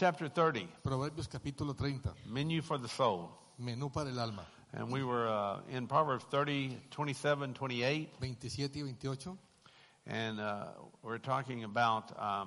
chapter 30, Proverbios capítulo 30, menu for the soul. menú para el alma, And we were in Proverbs 30, 27, 28. 27 y 28. And we're talking about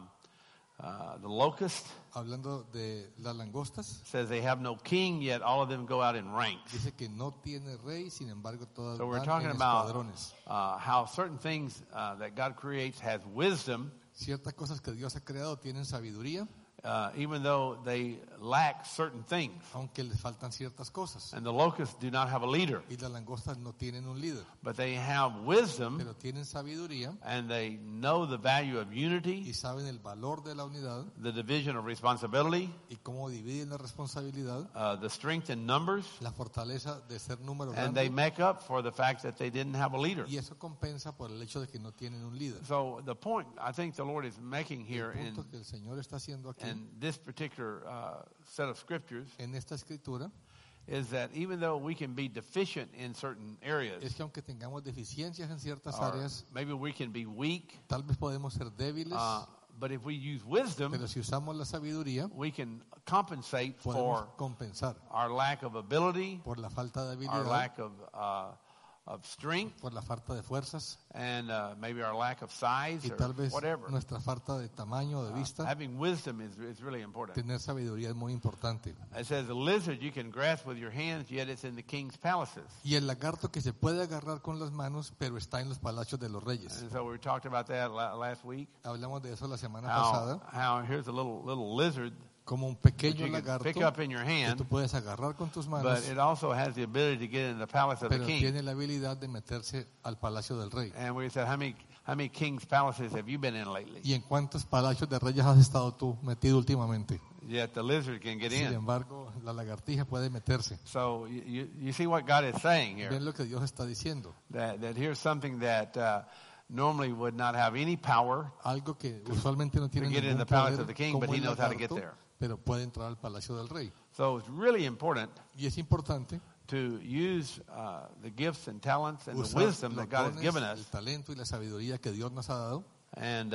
the locust. Hablando de las langostas, It says they have no king, yet all of them go out in ranks. dice que no tiene rey, sin embargo todas So we're van talking en about escuadrones. how certain things that God creates has wisdom, Ciertas cosas que Dios ha creado tienen sabiduría, even though they lack certain things. aunque les faltan ciertas cosas. And the locusts do not have a leader, Y las langostas no tienen un líder, but they have wisdom, pero tienen sabiduría and they know the value of unity, y saben el valor de la unidad the division of responsibility, y cómo dividen la responsabilidad, the strength in numbers, la fortaleza de ser número and they grande, make up for the fact that they didn't have a leader. y eso compensa por el hecho de que no tienen un líder. So the point I think the Lord is making here El punto que el Señor está haciendo aquí in this particular set of scriptures en esta escritura is that even though we can be deficient in certain areas, es que aunque tengamos deficiencias en ciertas or áreas, maybe we can be weak, tal vez podemos ser débiles, but if we use wisdom, pero si usamos la sabiduría, we can compensate podemos for compensar our lack of ability, por la falta de our habilidad, lack of strength, por la falta de fuerzas and maybe our lack of size y or tal vez whatever. nuestra falta de tamaño o de vista. Having wisdom is really important. Tener sabiduría es muy importante. It says a lizard you can grasp with your hands, yet it's in the king's palaces. Y el lagarto que se puede agarrar con las manos, pero está en los palacios de los reyes. And so we talked about that last week. Hablamos de eso la semana pasada, How here's a little lizard como un that pequeño you can lagarto pick up in your que hand, tú puedes agarrar con tus but manos, it also has the ability to get in the palace of the pero king. tiene la habilidad de meterse al palacio del rey. And we said, how many king's palaces have you been in lately? ¿Y en cuántos palacios de reyes has estado tú metido últimamente? Yet the lizard can get Sin in. embargo, la lagartija puede meterse. So you see what God is saying here. Ven lo que Dios está diciendo. That here's something that normally would not have any power Algo que usualmente no to tiene get in ningún the palace poder, of the king, como but he el knows how to get lagarto, there. pero puede entrar al palacio del rey. So it's really important Y es importante to use the gifts and talents and the usar wisdom los that God has dones, given el us. talento y la sabiduría que Dios nos ha dado. And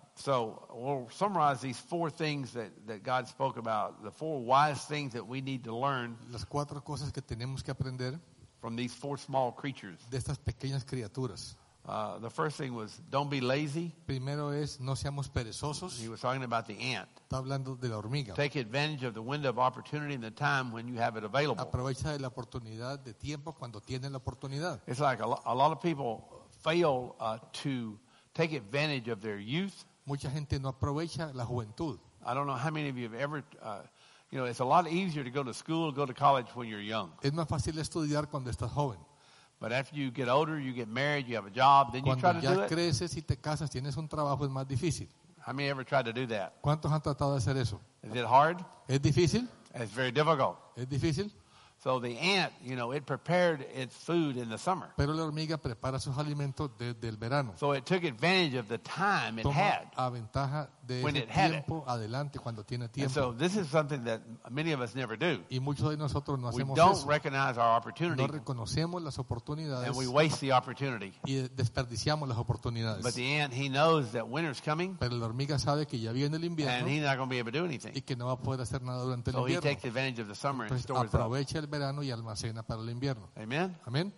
so we'll summarize these four things that God spoke about, the four wise things that we need to learn Las 4 cosas que tenemos que aprender from these four small creatures. de estas pequeñas criaturas. The first thing was don't be lazy. Primero es no seamos perezosos. He was talking about the ant. Está hablando de la hormiga. Take advantage of the window of opportunity and the time when you have it available. Aprovecha de la oportunidad de tiempo cuando tienen la oportunidad. It's like a lot of people fail to take advantage of their youth. Mucha gente no aprovecha la juventud. I don't know how many of you have ever, it's a lot easier to go to school, go to college when you're young. Es más fácil estudiar cuando estás joven. But after you get older, you get married, you have a job, then you try Cuando to do ya it. creces y te casas, tienes un trabajo, es más difícil. How many ever tried to do that? ¿Cuántos han tratado de hacer eso? Is it hard? ¿Es difícil? It's very difficult. ¿Es difícil? So the ant, it prepared its food in the summer. Pero la hormiga prepara sus alimentos desde el verano. So it took advantage of the time it Toma had. a ventaja de when ese it had tiempo adelante cuando tiene And tiempo. so this is something that many of us never do. Y muchos de nosotros no We hacemos don't eso. recognize our opportunity No reconocemos las oportunidades and we waste the opportunity. y desperdiciamos las But oportunidades. the ant, he knows that winter's coming Pero la hormiga sabe que ya viene el and invierno he's not going to be able to do anything. y que no va a poder hacer nada durante el So he invierno. takes advantage of the summer and Entonces stores up. aprovecha el verano y almacena para el invierno. Amen? Amén.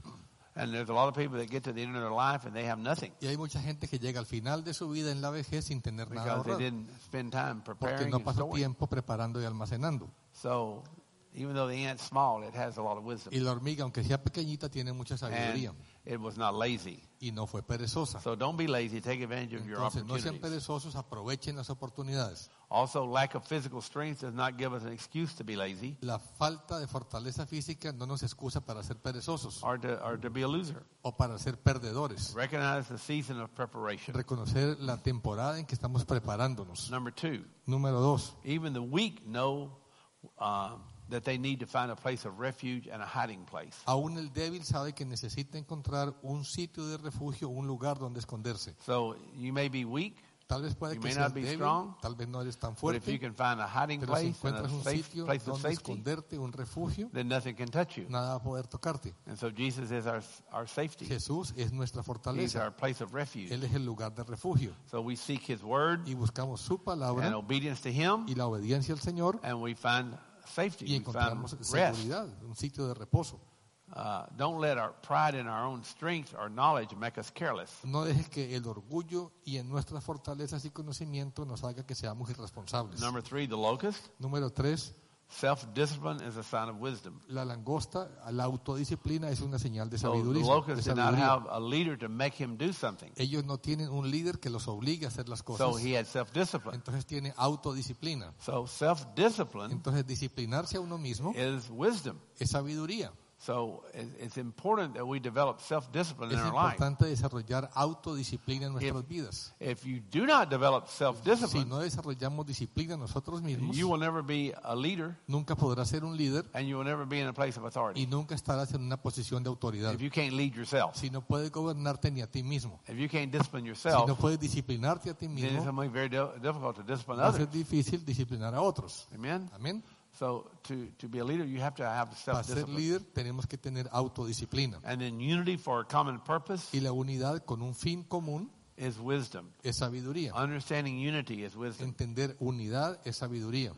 And there's a lot of people that get to the end of their life and they have nothing Y hay mucha gente que llega al final de su vida en la vejez sin tener nada because they ahorrado, didn't spend time porque preparing no and pasó storing. tiempo preparando y almacenando. So even though the ant's small, it has a lot of wisdom. Y la hormiga, aunque sea pequeñita, tiene mucha sabiduría And it was not lazy. y no fue perezosa. So don't be lazy. Take advantage of your Entonces, no sean opportunities. perezosos, aprovechen las oportunidades. Also, lack of physical strength does not give us an excuse to be lazy La falta de fortaleza física no nos excusa para ser perezosos or to be a loser. o para ser perdedores. Recognize the season of preparation. Reconocer la temporada en que estamos preparándonos. Number 2, Número 2, even the weak know that they need to find a place of refuge and a hiding place. aún el débil sabe que necesita encontrar un sitio de refugio, un lugar donde esconderse. So you may be weak, Tal vez puede You que may seas not be débil, strong, tal vez no eres tan but if you fuerte, can find a hiding pero si place and encuentras a un safe sitio place of donde safety, esconderte, un refugio, then nothing can touch you. nada va a poder tocarte. And so Jesus is our safety. Jesús es nuestra He's fortaleza. our place of refuge. Él es el lugar de refugio. So we seek His word Y buscamos su and palabra obedience to Him, y la obediencia al Señor and we find safety. y We find encontramos rest. seguridad, un sitio de reposo. Don't let our pride in our own strength or knowledge make us careless. No dejes que el orgullo y en nuestras fortalezas y conocimiento nos haga que seamos irresponsables. Number 3, the locust. Número 3, Self-discipline is a sign of wisdom. la langosta, la autodisciplina es una señal de So the sabiduría. locust did not have a leader to make him do something. Ellos no tienen un líder que los obligue a hacer las So cosas. he had self-discipline. Entonces tiene autodisciplina. So self-discipline Entonces disciplinarse a uno mismo is wisdom. es sabiduría. So it's important that we develop self-discipline in Es our life. importante desarrollar autodisciplina en nuestras vidas. If you do not develop Si self-discipline, no desarrollamos disciplina nosotros mismos, you will never be a leader nunca podrás ser un líder and you will never be in a place of authority. y nunca estarás en una posición de autoridad. If you can't lead yourself, Si no puedes gobernarte ni a ti mismo, if you can't discipline si no yourself, puedes disciplinarte a ti then it's mismo, going to be very difficult to discipline va a others. ser difícil disciplinar a otros. Amen? Amén. So to be a leader, you have to have Para ser self-discipline. líder tenemos que tener autodisciplina. And then unity for a common purpose Y la unidad con un fin común is wisdom. es sabiduría. Understanding unity is wisdom. Entender unidad es sabiduría.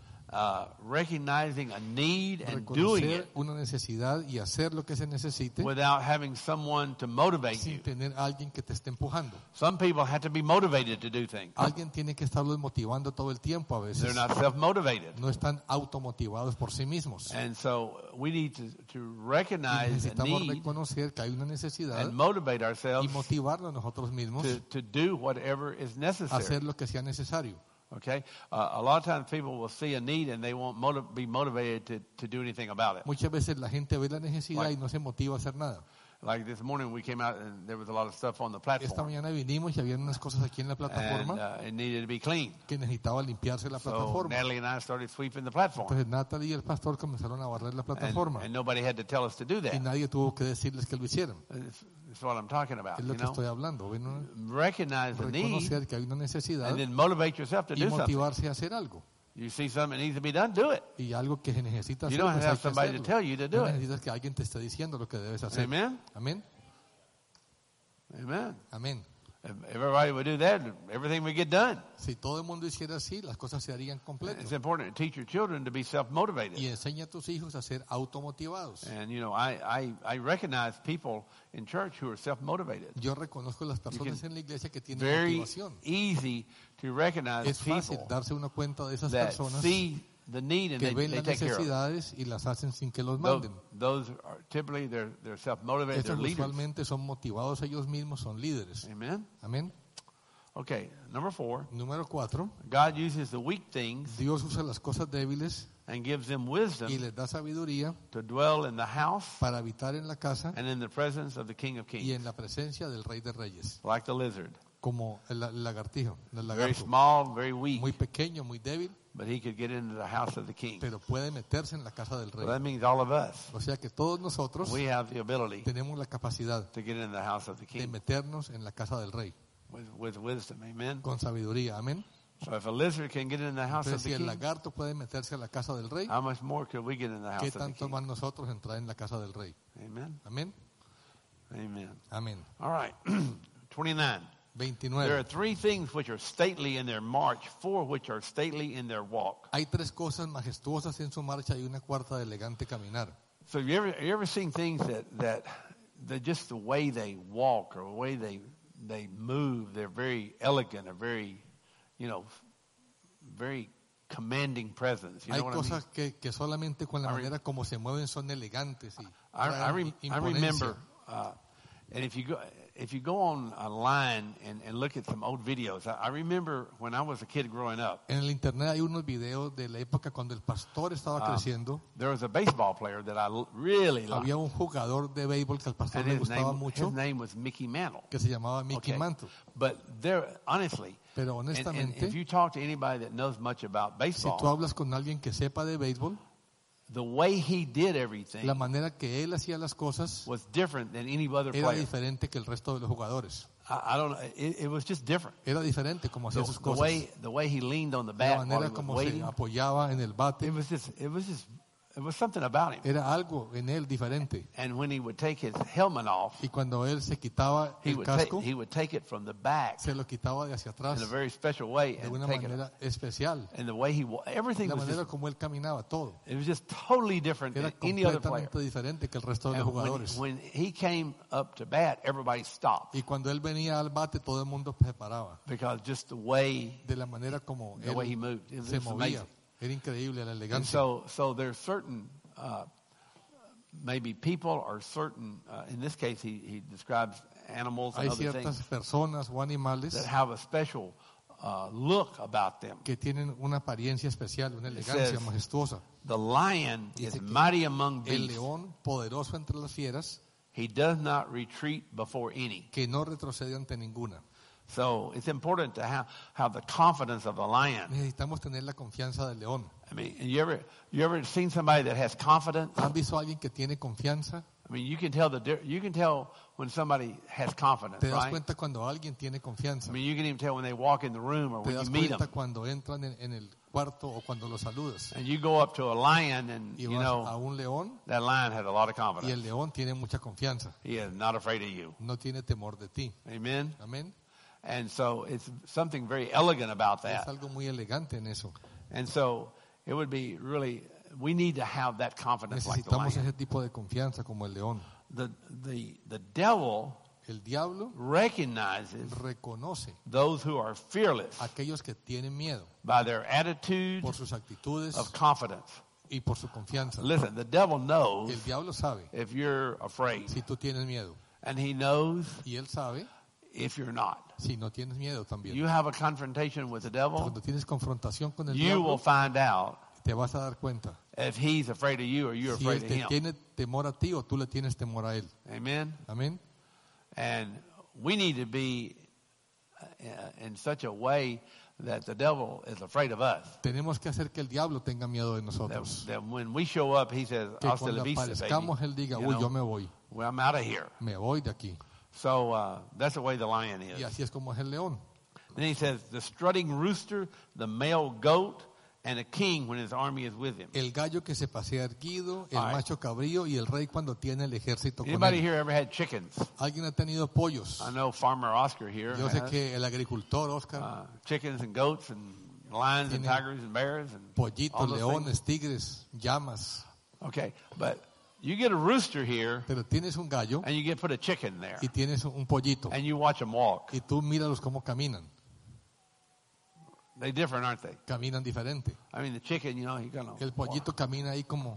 Recognizing a need and doing Reconocer it una necesidad y hacer lo que se necesite without having someone to motivate sin you. tener a alguien que te esté empujando. Some people have to be motivated to do things. Alguien tiene que estarlos motivando todo el tiempo a They're veces. not self-motivated. No están automotivados por sí mismos. And so we need to Y recognize a necesitamos need reconocer que hay una necesidad and motivate y ourselves motivarnos nosotros mismos to do whatever is a necessary. hacer lo que sea necesario. Okay? A lot of times people will see a need and they won't be motivated to do anything about it. Muchas veces la gente ve la necesidad y no se motiva a hacer nada. Like this morning we came out and there was a lot of stuff on the Esta platform. mañana vinimos y había unas cosas aquí en la And plataforma it needed to be clean. que necesitaba limpiarse la So plataforma. Natalie and I started sweeping the platform. Entonces Natalie y el pastor comenzaron a barrer la plataforma And nobody had to tell us to do y that. nadie tuvo que decirles que lo hicieran. That's what I'm talking about. Es lo You que know? estoy hablando. ¿Ven? Recognize the need Reconocer que hay una necesidad and then motivate yourself to y do something. motivarse a hacer algo. You see something that needs to be done, do it. Y algo que se necesita You hacer, don't pues have hay que somebody to hacerlo. tell you to do No it. necesitas que alguien te esté diciendo lo que debes hacer. Amen? Amén. Amen. Amén. If everybody would do that, everything would get done. Si todo el mundo hiciera así, las cosas se harían completas. It's important to teach your children to be self-motivated. Y enseña a tus hijos a ser automotivados. And, you know, I recognize people in church who are self-motivated. Yo reconozco las personas en la iglesia que tienen Very motivación. easy to recognize Es fácil people darse una cuenta de esas that personas see the need and que ven they las take care of it. necesidades y las hacen sin que los Those, manden. those are typically they're self-motivated, they're Estos leaders. usualmente son motivados ellos mismos, son líderes. Amen. Amén. Okay, number 4. Número 4. God uses the weak things Dios usa las cosas débiles and gives them y wisdom les da sabiduría to dwell in the house para habitar en la casa and in the presence of the King of y Kings, en la presencia del Rey de Reyes. like the lizard. Como el lagartijo, el Very lagarto. small, very weak, Muy pequeño, muy débil, but he could get into the house of the King. pero puede meterse en la casa del So Rey. that means all of us, O sea que todos nosotros we have the ability tenemos la capacidad to get in the house of the de King meternos en la casa del Rey with wisdom. Amen. con sabiduría. Amén. So if a lizard can get in the house of Entonces, si the el King, lagarto puede meterse a la casa del Rey, how much more could we get in the ¿qué house of the tanto King? más nosotros entrar en la casa del Rey? Amen. Amén. Amen. Amén. All right. 29. There are 29. 3 things which are stately in their march, 4 which are stately in their walk. Hay 3 cosas majestuosas en su marcha y una cuarta de elegante caminar. So you ever seen things that just the way they walk or the way they move, they're very elegant or very, you know, very commanding presence. You Hay know what I mean? cosas que solamente con la I manera como se mueven son elegantes y I traen I imponencia. remember, and if you go online and look at some old videos, I remember when I was a kid growing up, En el internet hay unos videos de la época cuando el pastor estaba creciendo. there was a baseball player that I really liked, Había un jugador de béisbol que al pastor and le his gustaba name mucho, was Mickey Mantle. que se llamaba Mickey Okay. Mantle. But there, honestly, Pero and honestamente, if you talk to anybody that knows much about si baseball, tú hablas con alguien que sepa de béisbol, the way he did everything la manera que él hacía las cosas was different than any other era player. diferente que el resto de los jugadores. I don't know. It was just different. Era diferente como hacía sus The cosas. way he leaned on the La bat while he manera was como se waiting. apoyaba en el bate. It was something about him. Era algo en él diferente. And when he would take his helmet off, Y cuando él se quitaba he el would casco, take it from the back se lo quitaba de hacia atrás in a very special way de and una take it. manera especial. And the way everything La was manera just, como él caminaba, todo. it was just totally different Era than any other player. completamente diferente que el resto de los And jugadores. when he came up to bat, everybody stopped Y cuando él venía al bate, todo el mundo se paraba. because just the way De la manera como the way he él moved, it was se movía. amazing. Era increíble la And elegancia. so there's certain maybe people or certain in this case he describes animals and Hay other ciertas things personas o animales that have a special look about them. que tienen una apariencia especial, una elegancia says, majestuosa. The lion Dice is que mighty among El beasts. león, poderoso entre las fieras, He does not retreat before any. que no retrocede ante ninguna. So it's important to have the confidence of the lion. Necesitamos tener la confianza del león. I mean, you ever seen somebody that has confidence? ¿Han visto a alguien que tiene confianza? I mean, you can tell when somebody has confidence, Te das right? cuenta cuando alguien tiene confianza. I mean, you can even tell when they walk in the room or Te when das you meet cuenta them. cuando entran en el cuarto o cuando los saludas. And you go up to a lion and, Y you vas a know, un león that lion has a lot of y confidence. el león tiene mucha confianza. He is not afraid of you. No tiene temor de ti. Amen? Amén. And so it's something very elegant about Es that. algo muy elegante en eso. And so it would be really, we need to have that confidence like the Necesitamos lion. ese tipo de confianza como el león. The devil El diablo recognizes reconoce those who are fearless a aquellos que tienen miedo by their attitude por sus actitudes of confidence. y por su confianza. Listen, the devil knows El diablo sabe if you're afraid, si tú tienes miedo and he knows y él sabe if you're not. si no tienes miedo también. You have a confrontation with the devil, Cuando tienes confrontación con el you will diablo, find out te vas a dar cuenta if he's afraid of you or you're si afraid él of te him. tiene temor a ti o tú le tienes temor a él. Amen? Amén. And we need to be in such a way that the devil is afraid of us. Tenemos que hacer que el diablo tenga miedo de nosotros. That when we show up, he says, Que hasta cuando la vista, aparezcamos baby. él diga, You uy, know? yo me voy, Well, I'm out of here. me voy de aquí. So that's the way the lion Y is. así es como es el león. Then he says, the strutting rooster, the male goat, and a king when his army is with him. El gallo que se pasea erguido, el All right. macho cabrío y el rey cuando tiene el ejército con Anybody él. here ever had chickens? ¿Alguien ha tenido pollos? I know Farmer Oscar here Yo sé has, que el agricultor Oscar, chickens and goats and lions and Tiene tigers and bears and pollitos, all those leones, tigres, llamas. things. Okay, but you get a rooster here Pero tienes un gallo and you put a chicken there y tienes un pollito and you watch them walk. y tú míralos cómo caminan. They're different, aren't they? Caminan diferente. I mean, the chicken, you know, he's gonna. El pollito camina ahí como,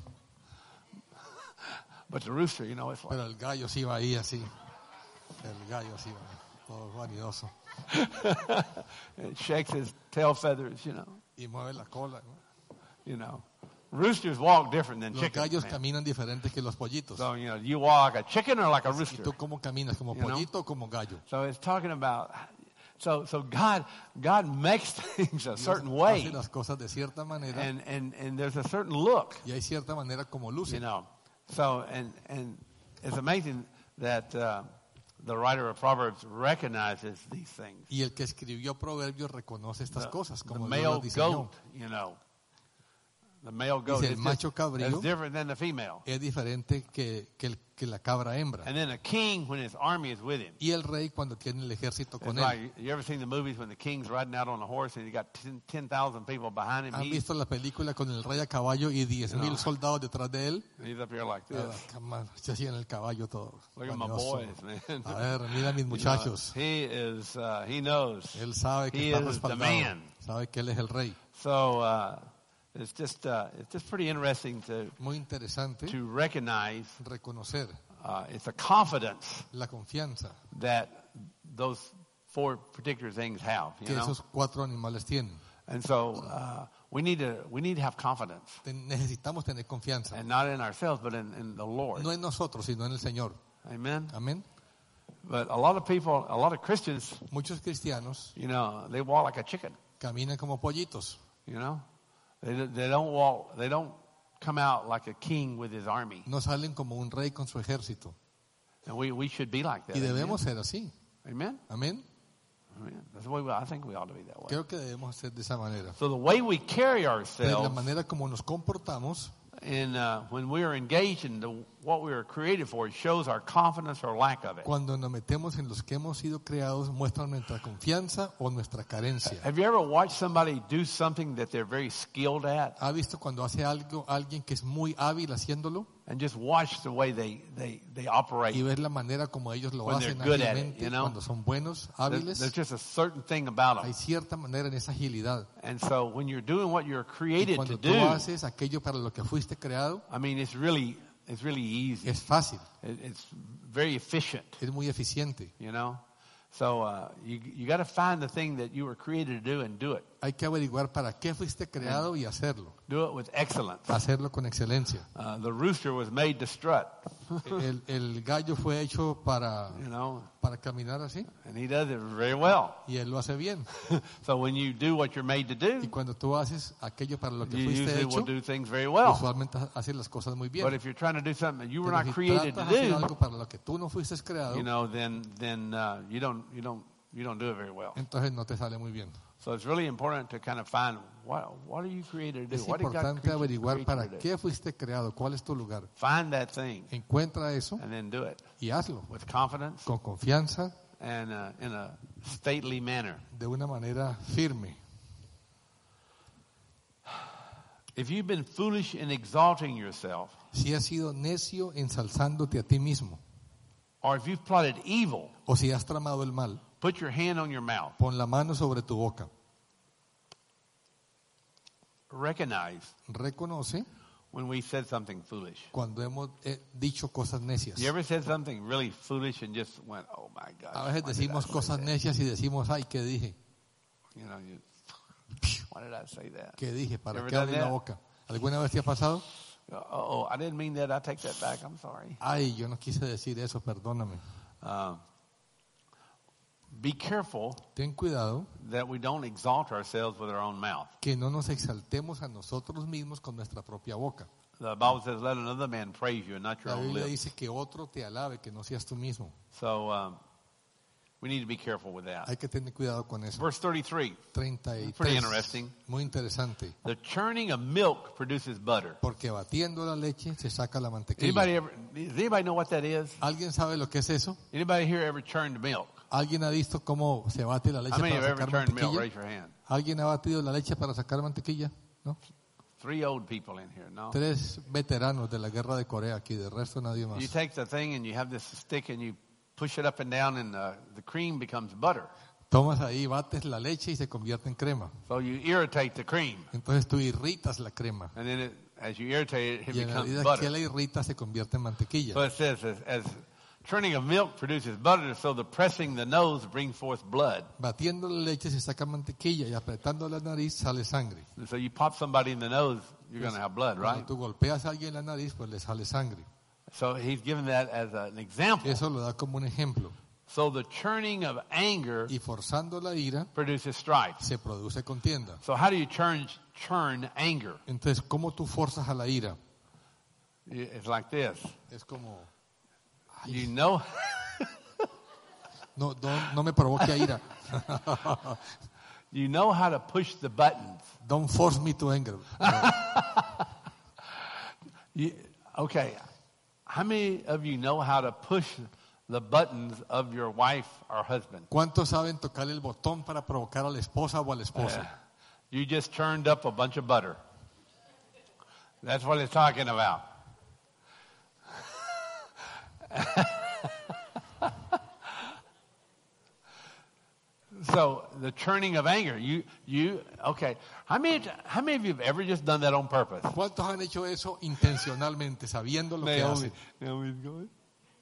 But the rooster, you know, it's like pero el gallo sí va ahí así. El gallo sí va, todo vanidoso. it shakes his tail feathers, you know. Y mueve la cola, ¿no? You know, roosters walk different than Los chickens. gallos man. caminan diferentes que los pollitos. So you know, you walk like a chicken or like a ¿Y rooster. tú cómo caminas? ¿Como You know? pollito o como gallo? So it's talking about. So God makes things a certain Hace way, las cosas de cierta manera and there's a certain look, y hay cierta manera como you lucen. know. So and it's amazing that the writer of Proverbs recognizes these things. Y el que escribió Proverbios reconoce estas cosas, The como Dios male las diseñó. goat, you know. The male goat Dice, el is macho cabrío it's different than the female. es diferente que la cabra hembra. And then a king when his army is with him. Y el rey cuando tiene el ejército It's con él. like, you ever seen the movies when the king's riding out on a horse and he got 10,000 people behind him? ¿Han He's visto la película con el rey a caballo y 10,000 soldados detrás de él? up here like this. Se hacía en el caballo todo. Look at my vanidoso. boys, man. A ver, mira a mis muchachos. He knows. Él sabe que He está is the respaldado. man. Sabe que él es el rey. So it's just pretty interesting Muy interesante to recognize reconocer it's a confidence la confianza that those four particular things have. You que know? esos 4 animales tienen. And so we need to have confidence, Necesitamos tener confianza. and not in ourselves, but in the Lord. No en nosotros, sino en el Señor. Amen. Amén. But a lot of Christians, Muchos cristianos you know, they walk like a chicken. caminan como pollitos. You know, they don't walk. They don't come out like a king with his army. No salen como un rey con su ejército. And we should be like that. Y debemos ser así. Amen? Amén. Amen. That's the way I think we ought to be that way. Creo que debemos ser de esa manera. So the way we carry De la ourselves manera como nos comportamos, in when we are engaged in what we are created for, it shows our confidence or lack of it. cuando nos metemos en los que hemos sido creados, muestra nuestra confianza o nuestra carencia. Have you ever watched somebody do something that they're very skilled at, ¿Ha visto cuando hace algo alguien que es muy hábil haciéndolo? and just watch the way they operate? Y ver la manera como ellos lo When hacen they're good at it, hábilmente, you know? cuando son buenos, hábiles. There's just a certain thing about Hay them. cierta manera en esa agilidad. And so when you're doing what you're Y created to cuando tú do, haces aquello para lo que fuiste creado, I mean, it's really easy. es fácil, It's very efficient, es muy eficiente. you know? So you got to find the thing that you were created to do and do it. Hay que averiguar para qué fuiste creado y hacerlo. Do it with excellence. Hacerlo con excelencia. The rooster was made to strut, El gallo fue hecho para caminar así, and he does it very well. y él lo hace bien. So when you do what you're made to do, Y cuando tú haces aquello para lo que you fuiste usually will hecho, do things very well. usualmente haces las cosas muy bien. But if you're trying to do something that you were Pero not si created to tratas de hacer do, algo para lo que tú no fuiste creado, then you don't do it very well. entonces no te sale muy bien. So it's really important to kind of find what are you created to do? Es What did God importante averiguar create para you to do? qué fuiste creado, cuál es tu lugar. Find that thing Encuentra eso and then do it y hazlo with confidence con confianza, and in a stately manner. de una manera firme. If you've been foolish in exalting yourself, Si has sido necio ensalzándote a ti mismo, or if you've plotted evil, o si has tramado el mal, put your hand on your mouth. pon la mano sobre tu boca. Recognize Reconoce when we said something foolish. cuando hemos dicho cosas necias. You ever said something really foolish and just went, "Oh my gosh"? A veces why did decimos I say cosas that? necias y decimos, ay, ¿qué dije? You know, why did I say that? ¿Qué dije? ¿Para You ever qué abrí done la that? boca? ¿Alguna vez te ha pasado? Oh, I didn't mean that. I take that back. I'm sorry. Ay, yo no quise decir eso, perdóname. Be careful Ten cuidado that we don't exalt ourselves with our own mouth. que no nos exaltemos a nosotros mismos con nuestra propia boca. The Bible says, "Let another man praise you and not your La own Biblia lips." dice que otro te alabe, que no seas tú mismo. So we need to be careful with that. Hay que tener cuidado con eso. Verse 33. 33. Pretty interesting. Muy interesante. The churning of milk produces butter. Porque batiendo la leche se saca la mantequilla. Does anybody know what that is? ¿Alguien sabe lo que es eso? Anybody here ever churned milk? ¿Alguien ha visto cómo se bate la leche How many para have ever sacar churned milk? mantequilla? Raise your hand. ¿Alguien ha batido la leche para sacar mantequilla? ¿No? 3 old people in here. No. 3 veteranos de la guerra de Corea aquí, de resto nadie más. You take the thing and you have this stick and you push it up and down and the cream becomes butter. Tomas ahí, bates la leche y se convierte en crema. So you irritate the cream. Entonces tú irritas la crema. And then as you irritate it, it Y en la becomes medida que butter. la irritas se convierte en mantequilla. So it says, as churning of milk produces butter, so the pressing the nose brings forth blood. Batiendo la leche se saca mantequilla y apretando la nariz sale sangre. And so you pop somebody in the nose, you're going to have blood, Cuando right? tú golpeas a alguien en la nariz, pues le sale sangre. So he's given that as an example. Eso lo da como un ejemplo. So the churning of anger Y forzando la ira produces strife. se produce contienda. So how do you churn anger? Entonces, ¿cómo tú forzas a la ira? It's like this. Es como, You know, no me provoque a ira. you know how to push the buttons. Don't force me to anger. Okay. How many of you know how to push the buttons of your wife or husband? ¿Cuántos saben tocar el botón para provocar a la esposa o al esposo? You just churned up a bunch of butter. That's what it's talking about. So the churning of anger, okay. How many of you have ever just done that on purpose? ¿Cuántos han hecho eso intencionalmente, sabiendo lo que hacen? Naomi's going.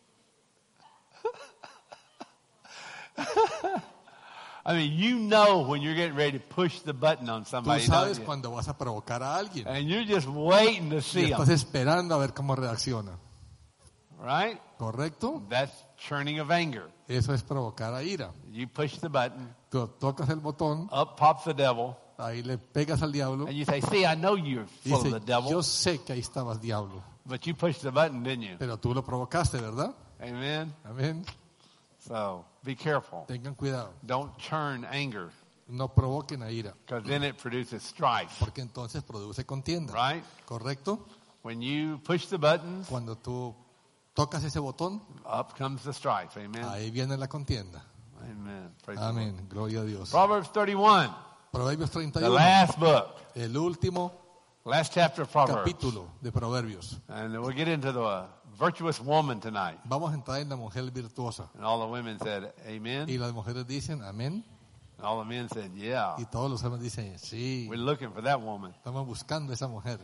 I mean, you know when you're getting ready to push the button on Tú somebody, sabes don't you? cuando vas a provocar a alguien And you're just waiting to y see estás them, esperando a ver cómo reacciona. right? ¿Correcto? That's churning of anger. Eso es provocar a ira. You push the button, Tú tocas el botón, up pops the devil, ahí le pegas al diablo and you say, "See, I know you're y full of dice, the devil, yo sé que ahí estabas diablo, but you pushed the button, didn't you?" pero tú lo provocaste, ¿verdad? Amen. Amén. So be careful. Tengan cuidado. Don't churn anger, No provoquen a ira, because then it produces strife. porque entonces produce contienda. Right? ¿Correcto? When you push the buttons, Cuando tú tocas ese botón, up comes the strife. Amen. ahí viene la contienda. Amen. Praise the Lord. Amén. Gloria a Dios. Proverbs 31, Proverbios the 31, last book, el último last chapter of Proverbs. capítulo de Proverbios. And we'll get into the virtuous woman tonight. Vamos a entrar en la mujer virtuosa. And all the women said, amen. Y las mujeres dicen amén. And all the men said, yeah. Y todos los hombres dicen sí. We're looking for that woman. Estamos buscando esa mujer.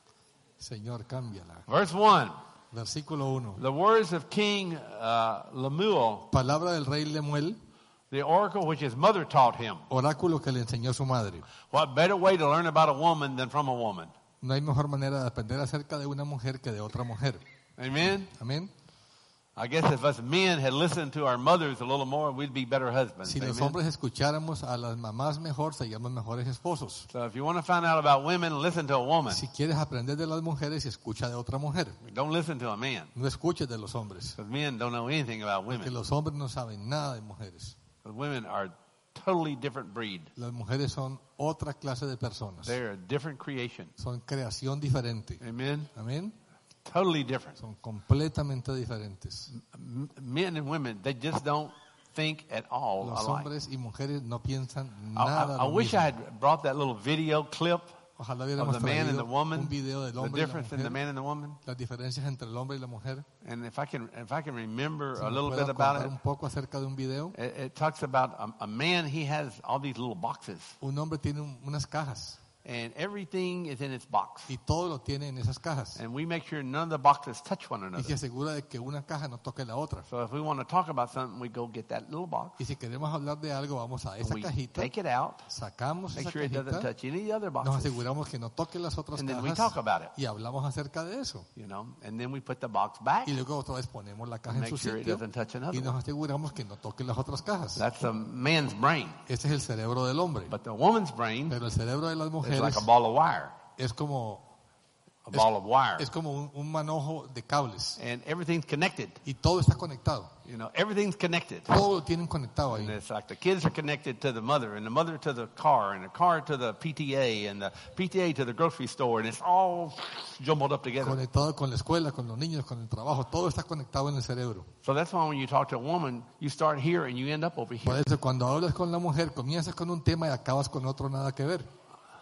Señor, cámbiala. Verse 1. Versículo 1. The words of King Lemuel, Palabra del rey Lemuel, the oracle which his mother taught him. oráculo que le enseñó su madre. What better way to learn about a woman than from a woman? No hay mejor manera de aprender acerca de una mujer que de otra mujer. Amen? Amén. I guess if us men had listened to our mothers a little more, we'd be better husbands. Si los Amen? hombres escucháramos a las mamás mejor, seríamos mejores esposos. So if you want to find out about women, listen to a woman. Si quieres aprender de las mujeres, escucha de otra mujer. Don't listen to a man. No escuches de los hombres. Because men don't know anything about Porque women. los hombres no saben nada de mujeres. Because women are a totally different breed. Las mujeres son otra clase de personas. They're a different creation. Son creación diferente. Amen? Amén. Totally different. Son completamente diferentes. Men and women, they just don't think at all Los alike. hombres y mujeres no piensan I nada lo wish I mismo. had brought that little video clip Ojalá of hubiéramos the man and the traído woman, un video del the hombre y la difference in the mujer, man and the woman. las diferencias entre el hombre y la mujer. And if I can remember Si a me little puedo bit about acordar it, un poco acerca de un video. it talks about a man, he has all these little boxes. Un hombre tiene unas cajas And everything is in its box. y todo lo tiene en esas cajas. And we make sure none of the boxes touch one Y another. se asegura de que una caja no toque la otra. So if we want to talk about something, we go get that little box. Y si queremos hablar de algo, vamos a esa We cajita, take it out, sacamos make esa sure it doesn't cajita, touch any other nos boxes. aseguramos que no toque las otras And then we talk cajas about it, y hablamos acerca de eso. you know. And then we put the box back, Y luego otra vez ponemos la caja en make su sure it sitio doesn't touch y another nos one. aseguramos que no toque las otras cajas. That's a man's brain. Ese es el cerebro del hombre. But the woman's brain Pero el cerebro de las is mujeres like a ball of wire. es como A ball of wire. es como un manojo de cables And everything's connected. y todo está conectado. You know, everything's connected. Todo lo tienen conectado And ahí. it's like the kids are connected to the mother to the car, and the car to the PTA, and the PTA to the grocery store, and it's all jumbled up together. Conectado con la escuela, con los niños, con el trabajo, todo está conectado en el cerebro. So that's why when you talk to a woman, you start here and you end up over Por here. eso cuando hablas con la mujer, comienzas con un tema y acabas con otro nada que ver.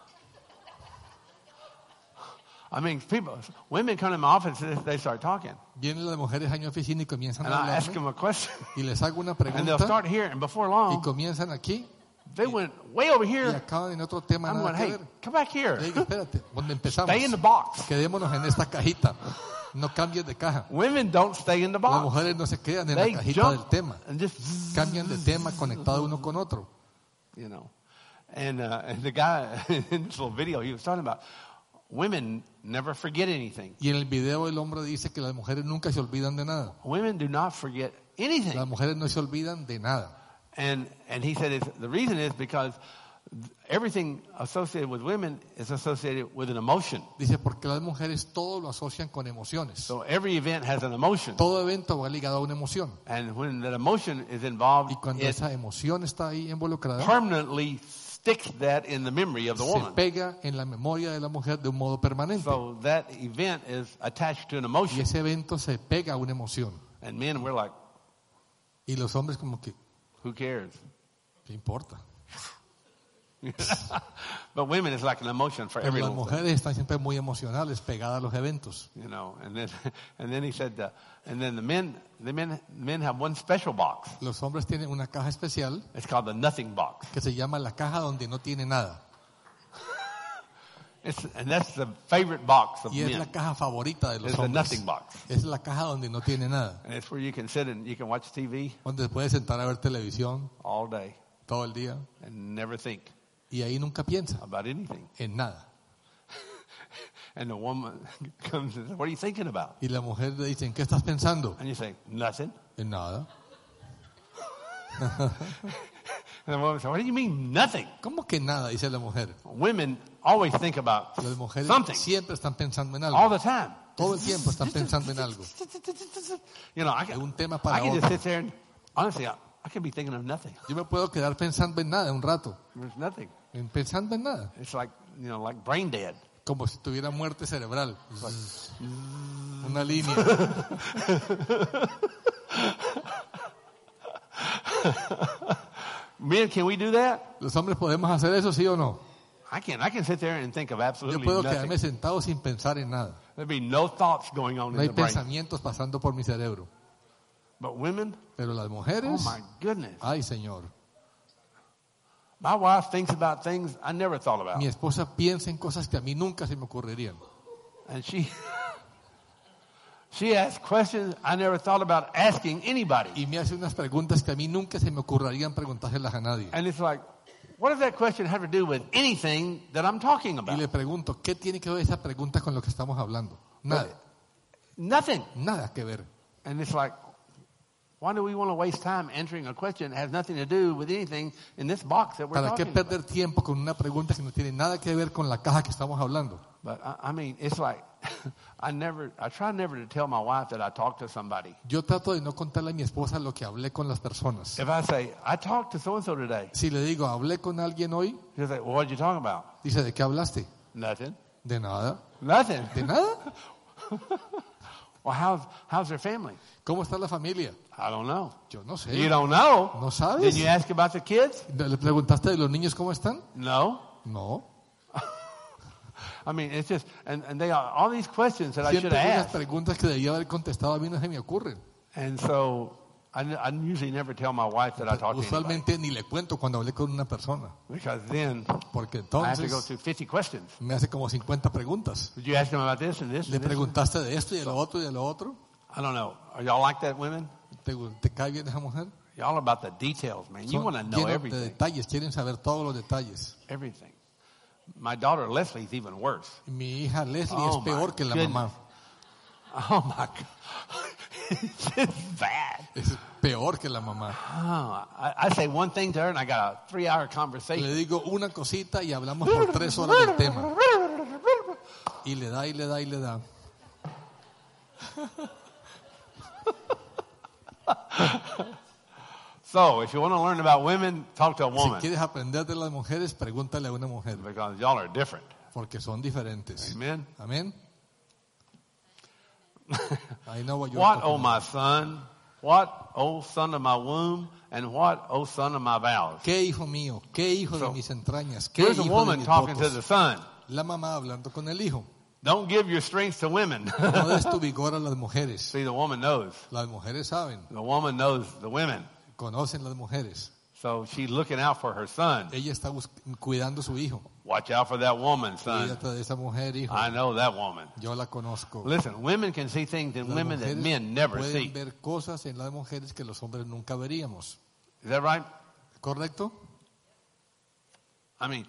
I mean, women come to my office and they start talking. Vienen las mujeres a mi oficina y comienzan And a I ask them hablarme a question, y les hago una and they'll pregunta start here, and before y long, comienzan aquí they went way over y here. acaban en otro tema I'm nada going, que hey, ver. come back Le here. digo, espérate, donde empezamos, Stay in the box. quedémonos en esta cajita, no cambies de caja. Women don't stay in the Las box. mujeres no se quedan en They la cajita del jump tema, and just, cambian de tema conectado uno con otro. you know. And the guy in this little video, he was talking about women never forget anything. Y en el video el hombre dice que las mujeres nunca se olvidan de nada. Women do not forget anything. Las mujeres no se olvidan de nada. And he said the reason is because everything associated with women is associated with an emotion. Dice, porque las mujeres todo lo asocian con emociones. So every event has an emotion. Todo evento va ligado a una emoción. And when that emotion is involved, Y cuando it esa emoción está ahí involucrada, permanently sticks that in the memory of the se woman. pega en la memoria de la mujer de un modo permanente. So that event is attached to an Y emotion. ese evento se pega a una emoción. And men, we're like, Y los hombres como que, who cares? ¿qué importa? But women, it's like an emotion for Pero every las little thing. mujeres están siempre muy emocionales, pegadas a los eventos. You know, and then he said, and then the men have one special box. Los hombres tienen una caja especial It's called the nothing box. que se llama la caja donde no tiene nada. And that's the favorite box of Y es men. la caja favorita de los It's the hombres. nothing box. Es la caja donde no tiene nada. And it's where you can sit and you can watch TV Donde se puede sentar a ver televisión all day todo el día. and never think Y ahí nunca piensa about anything. en nada. And the woman comes and says, what are you thinking about? Y la mujer le dice, ¿en qué estás pensando? And you say, nothing. En nada. And the woman says, what do you mean, nothing? ¿Cómo que nada? Dice la mujer. Women always think about Las mujeres something siempre están pensando en all algo. the time. Todo el tiempo están pensando en algo. You know, I De can, un tema I para can just otro. sit there and Honestly, I could be thinking of nothing. Yo me puedo quedar pensando en nada un rato. There's nothing. Pensando en nada. It's like, like brain dead. Como si tuviera muerte cerebral. Una línea. Men, can we do that? ¿Los hombres podemos hacer eso, sí o no? I can sit there and think of Yo absolutely puedo nothing. quedarme sentado sin pensar en nada. There'd be no thoughts going on No in hay the brain. pensamientos pasando por mi cerebro. But women, Pero las oh mujeres, my goodness. ay Señor. My wife thinks about things I never thought about. Mi esposa piensa en cosas que a mí nunca se me ocurrirían. And she asks questions I never thought about asking anybody. Y me hace unas preguntas que a mí nunca se me ocurrirían preguntárselas a nadie. And it's like, what does that question have to do with anything that I'm talking Y about? le pregunto, ¿qué tiene que ver esa pregunta con lo que estamos hablando? Nada, Nothing. nada que ver. And it's like, why do we want to waste time answering a question that has nothing to do with anything in this box that we're ¿Para qué talking perder about? tiempo con una pregunta que no tiene nada que ver con la caja que estamos hablando? But I mean, it's like, I try never to tell my wife that I talked to somebody. Yo trato de no contarle a mi esposa lo que hablé con las personas. If I say, I talked to so-and-so today, Si le digo, hablé con alguien hoy, she'll say, well, what did you talk about? dice, ¿de qué hablaste? Nothing. De nada. Nothing. ¿De nada? Well, how's their family? ¿Cómo está la familia? I don't know. Yo no You sé. don't know? ¿No sabes? Did you ask about the kids? ¿Le preguntaste de los niños cómo están? No. No. I mean, it's just, and they are all these questions that I should Siempre hay have unas asked. preguntas que debía haber contestado, a mí no se me ocurren. And so I usually never tell my wife that I talk to anybody, Usualmente ni le cuento cuando hablé con una persona, because then porque I have to go entonces through 50 questions. me hace como 50 preguntas. Did you ask them about this and this? Le And this? preguntaste de esto y de lo otro y de lo otro. I don't know. Are y'all like that, women? ¿Te cae bien esa mujer? Y'all are about the details, man. You Son want to know llenos de everything. detalles, quieren saber todos los detalles. Everything. My daughter Leslie is even worse. Y mi hija Leslie Oh, es peor my que la goodness. mamá. Oh my God. It's just bad. Es peor que la mamá. Oh, I say one thing to her and I got a 3-hour Le conversation. digo una cosita y hablamos por 3 horas del tema. Y le da y le da y le da. So, if you want to learn about women, talk to a Si woman, quieres aprender de las mujeres, pregúntale a una mujer, because y'all are different. porque son diferentes. Amen. Amén. I know what you're What, talking O my about. son? What, O son of my womb? And what, O son of my vows? ¿Qué hijo mío? ¿Qué hijo de So, mis entrañas? ¿Qué Here's a hijo de woman mis talking to votos? the son. La mamá hablando con el hijo. Don't give your strength to women. No des tu vigor a las mujeres. See, the woman knows. Las mujeres saben, The woman knows the women. conocen las mujeres. So she's looking out for her son. Ella está cuidando a su hijo. Watch out for that woman, son. Cuídate de esa mujer, hijo. I know that woman. Yo la conozco. Listen, women can see things in Las women that mujeres men never pueden see. ver cosas en las mujeres que los hombres nunca veríamos. Is that right? ¿Correcto? I mean,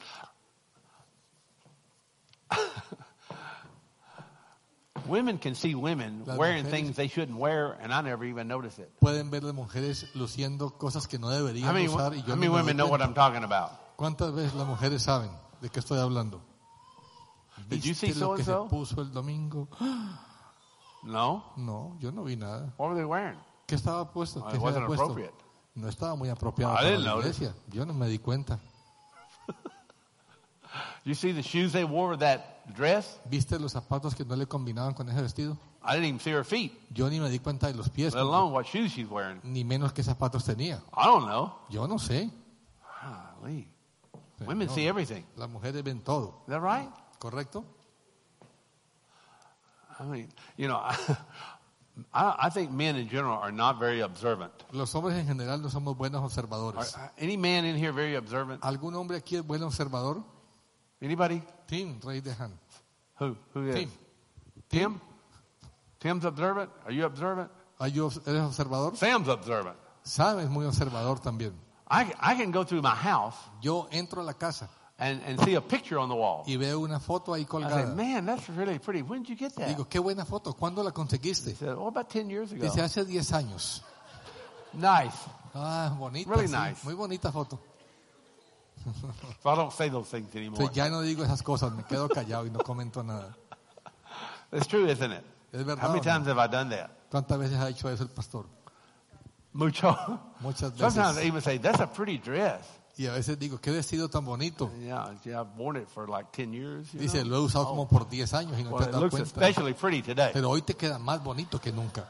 women can see women Las wearing mujeres- things they shouldn't wear, and I never even noticed it. Pueden ver las mujeres luciendo cosas que no deberían usar y yo How no many me doy women know what cuenta. I'm talking about? ¿Cuántas veces las mujeres saben de qué estoy hablando? Did you see ¿Viste lo que se so-and-so? puso el domingo? No. No, yo no vi nada. What were they wearing? ¿Qué estaba puesto? It ¿Qué se wasn't había puesto? appropriate. No estaba muy apropiado I para didn't la notice. iglesia. Yo no me di cuenta. You see the shoes they wore with that dress? ¿Viste los zapatos que no le combinaban con ese vestido? I didn't even see her feet, Yo ni me di cuenta de los pies, let alone what shoes she's wearing. ni menos qué zapatos tenía. I don't know. Yo no sé. Golly. Women No, see everything. las mujeres ven todo, Is that right? ¿correcto? I mean, you know, I think men in general are not very observant. Los hombres en general no somos buenos observadores. Any man in here very observant? ¿Algún hombre aquí es buen observador? Anybody? Tim, rey de Han. Who is? Tim. Tim? Tim's observant? Are you observant? ¿Eres observador? Sam's observant. Sam es muy observador también. I can go through my house Yo entro a la casa and see a picture on the wall. y veo una foto ahí I say, colgada. man, that's really pretty. When did you get that? Digo, qué buena foto. ¿Cuándo la conseguiste? He said, oh, about 10 years ago. Dice, hace 10 años. Nice. Ah, bonita. Really sí, nice. Muy bonita foto. So I don't say those things anymore. Entonces, ya no digo esas cosas, me quedo callado y no comento nada. It's true, isn't it? Es verdad. How many ¿o no? times have I done that? ¿Cuántas veces ha hecho eso el pastor? Mucho. Muchas Sometimes I veces. even say, that's a pretty dress. Y a veces digo, qué vestido tan bonito. Yeah, I've worn it for like 10 years. You Dice, know? lo he usado como por 10 años y no Well, te it has dado looks cuenta. especially pretty today. Pero hoy te queda más bonito que nunca.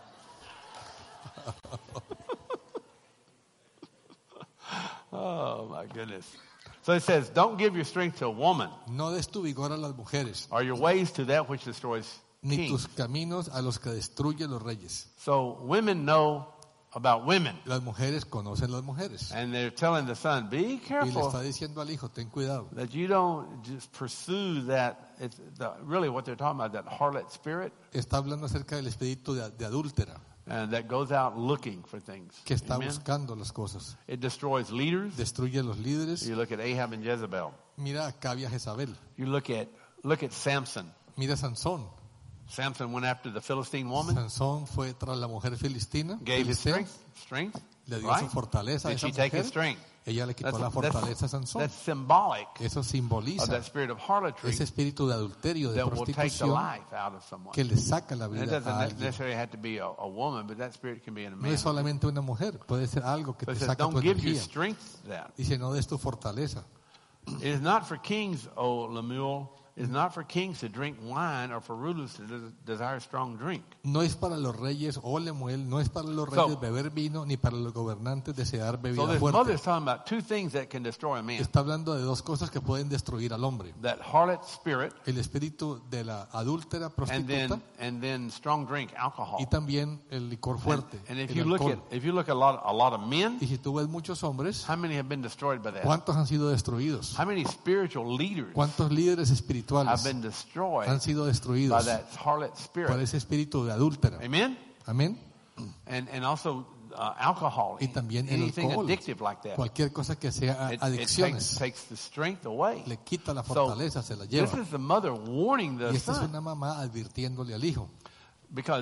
Oh, my goodness. So it says, don't give your strength to a woman, No des tu vigor a las mujeres, or your ways to that which destroys ni kings. tus caminos a los que destruyen los reyes. So women know about women. Las mujeres conocen las mujeres. And they're telling the son, be Y le careful está diciendo al hijo, ten cuidado. that you don't just pursue that. It's really what they're talking about, that harlot spirit, Está hablando acerca del espíritu de adúltera, and that goes out looking for things. que está Amen? buscando las cosas. It destroys leaders. Destruye a los líderes. You look at Ahab and Jezebel. Mira a Acab y a Jezabel. You look at Samson. Mira a Sansón. Samson went after the Philistine woman, Sansón fue tras la mujer filistina. gave his filistea, strength, Le dio right? su fortaleza a Did esa she take his mujer. strength? Ella le quitó la fortaleza a Sansón. That's symbolic Eso of simboliza that spirit of harlotry ese espíritu de adulterio, de that will take the prostitución, life out of someone. que le saca la And it vida a doesn't alguien. necessarily have to be a woman, but that spirit can be in a No man. es solamente una mujer, puede ser algo que So te it says, saca tu don't give your energía. strength to that. Dice, no des tu fortaleza. It is not for kings, O Lemuel. It is not for kings to drink wine or for rulers to desire strong drink. No es para los reyes, o Lemuel, no es para los So- reyes beber vino, ni para los gobernantes desear So bebida this fuerte. mother's talking about two things that can destroy a man. Está hablando de dos cosas que pueden destruir al hombre. That harlot spirit El espíritu de la adúltera and prostituta then strong drink, alcohol. y también el licor fuerte, And if el you look alcohol. at a lot of men, Y si tú ves muchos hombres, how many have been destroyed by that? ¿cuántos han sido destruidos? How many spiritual leaders ¿Cuántos líderes have espirituales been destroyed han sido by destruidos that harlot por spirit? ese espíritu de adúltera? Amen? Amén. And also alcohol, Y también el anything alcohol. addictive like that. Cualquier cosa que sea It adicciones, takes the strength away. le quita la So, fortaleza, se la lleva. this is the mother warning the Y esta es son, una mamá advirtiéndole al hijo, because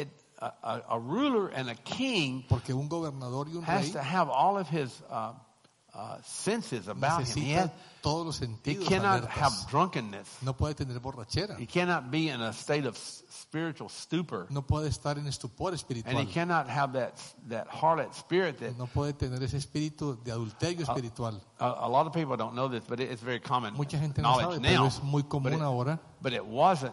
a ruler and a king porque un gobernador y un has rey to have all of his senses about him. necesita todos los He sentidos cannot alertas. have drunkenness. No puede tener borrachera, He cannot be in a state of spiritual stupor. no puede estar en estupor And he espiritual, cannot have that harlot spirit that no puede tener ese espíritu de adulterio espiritual. a lot of people don't know this, but it's very common Mucha gente no knowledge sabe, pero now. es muy común ahora. But it wasn't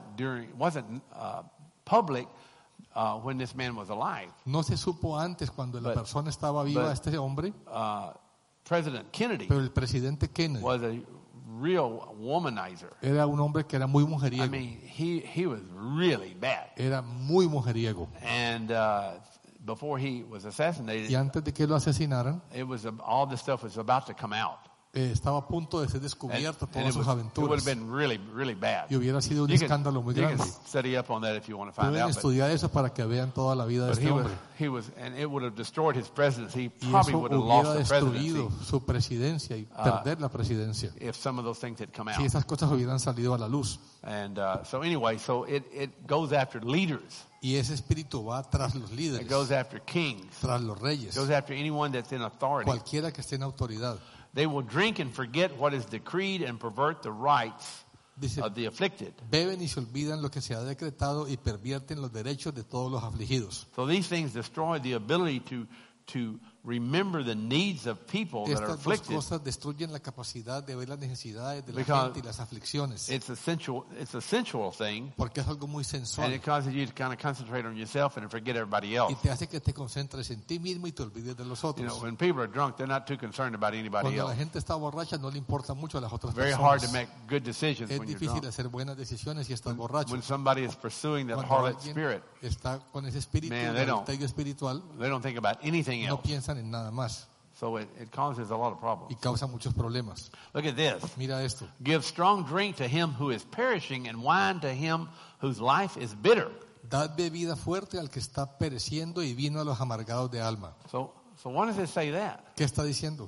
public when this man was alive. No se supo antes cuando la But- persona estaba viva, but- este hombre, President Kennedy pero el presidente Kennedy was a real womanizer. era un hombre que era muy I mujeriego, mean, he was really bad. era muy mujeriego. And before he was Y assassinated, antes de que lo asesinaran, it was all this stuff was about to come out. estaba a punto de ser And, descubierta and todas it sus would have aventuras. been really, really bad. Y hubiera sido un You can- escándalo muy you can grande. study up on that if you want to find Pueden out. But, estudiar eso para que vean toda la vida de but este hombre. and it would have destroyed his presidency. He Y probably eso would have hubiera lost the destruido presidency su presidencia y perder la presidencia. if some of those things had come Si out. esas cosas hubieran salido a la luz. And so anyway, so it goes after leaders. Y ese espíritu va tras los It líderes, goes after kings. tras los reyes, It goes after anyone that's in authority. cualquiera que esté en autoridad. They will drink and forget what is decreed and pervert the rights Dice, of the afflicted. beben y se olvidan lo que se ha decretado y pervierten los derechos de todos los afligidos. So these things destroy the ability to remember the needs of people that are Estas dos afflicted. cosas destruyen la capacidad de ver las necesidades de la Because gente y las aflicciones. It's a sensual thing, Porque es algo muy and sensual. it causes you to kind of concentrate on yourself and forget everybody Y else. te hace que te concentres en ti mismo y te olvides de los You otros. know, when people are drunk, they're not too concerned about anybody Cuando la else. gente está borracha no le importa mucho a las otras Very hard to personas. make good decisions Es when you're difícil drunk. hacer buenas decisiones si estás borracho. When somebody is pursuing that Cuando harlot alguien spirit, está con ese espíritu Man, de they don't- adulterio espiritual, they don't think about anything no else. piensan en nada más So it causes a lot of y problems. causa muchos problemas. Look at this. Mira esto. Give strong drink to him who is perishing and wine to him whose life is bitter. Dad bebida fuerte al que está pereciendo y vino a los amargados de alma. So why does it say that? ¿Qué está diciendo?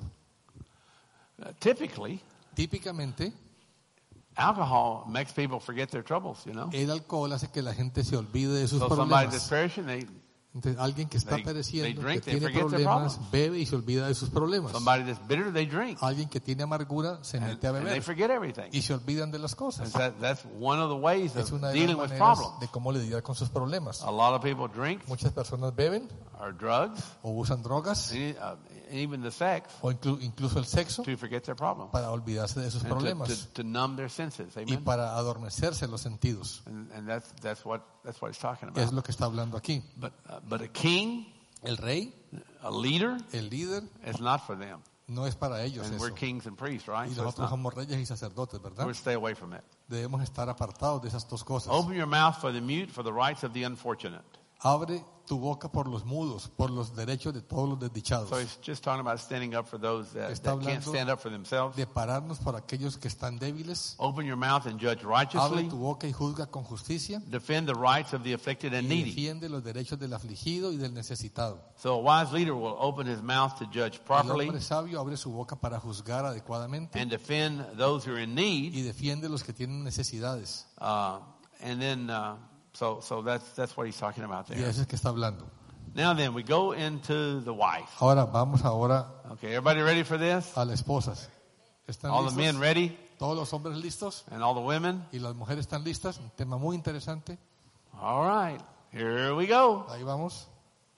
Typically, Típicamente, alcohol makes people forget their troubles, you know. el alcohol hace que la gente se olvide de sus So somebody that's problemas. perishing, Entonces, alguien que está they pereciendo, drink, que they tiene forget their problemas, problems. bebe y se olvida de sus problemas. somebody that's bitter, they drink. Alguien que tiene amargura se And mete a they beber forget everything. y se olvidan de las cosas. That's one of the ways Es of una de dealing las with maneras problems. de cómo lidiar con sus problemas. A lot of people drink, Muchas personas beben or drugs, o usan drogas, even the sex, o incluso el sexo, to forget their problems. para olvidarse de sus And problemas to numb their senses. y Amen. para adormecerse los sentidos. And that's what he's talking Es about. lo que está hablando aquí. But a king, El rey, a leader, el líder, is not for them. no es para ellos And eso. we're kings and priests, right? Y So it's nosotros not. somos reyes y sacerdotes, ¿verdad? We'll stay away from it. Debemos estar apartados de esas dos cosas. Open your mouth for the mute, for the rights of the unfortunate. Abre tu boca por los mudos, por los derechos de todos los desdichados. So he's just talking about standing up for those that Está can't hablando stand up for themselves. De pararnos por aquellos que están débiles. Open your mouth and judge Abre righteously. tu boca y juzga con justicia. Defend the rights of the afflicted Y and needy. defiende los derechos del afligido y del necesitado. So a wise leader will open his mouth to judge El properly hombre sabio abre su boca para juzgar adecuadamente and defend those who are in need. y defiende los que tienen necesidades. And then, so that's what he's talking about Y there. eso es que está hablando. Now then, we go into the wife. Ahora vamos Okay, everybody ready for this? a las esposas. ¿Están All the men listos? ready? ¿Todos los hombres listos? And all the women? ¿Y las mujeres están listas? Un tema muy interesante. All right, here we go. Ahí vamos.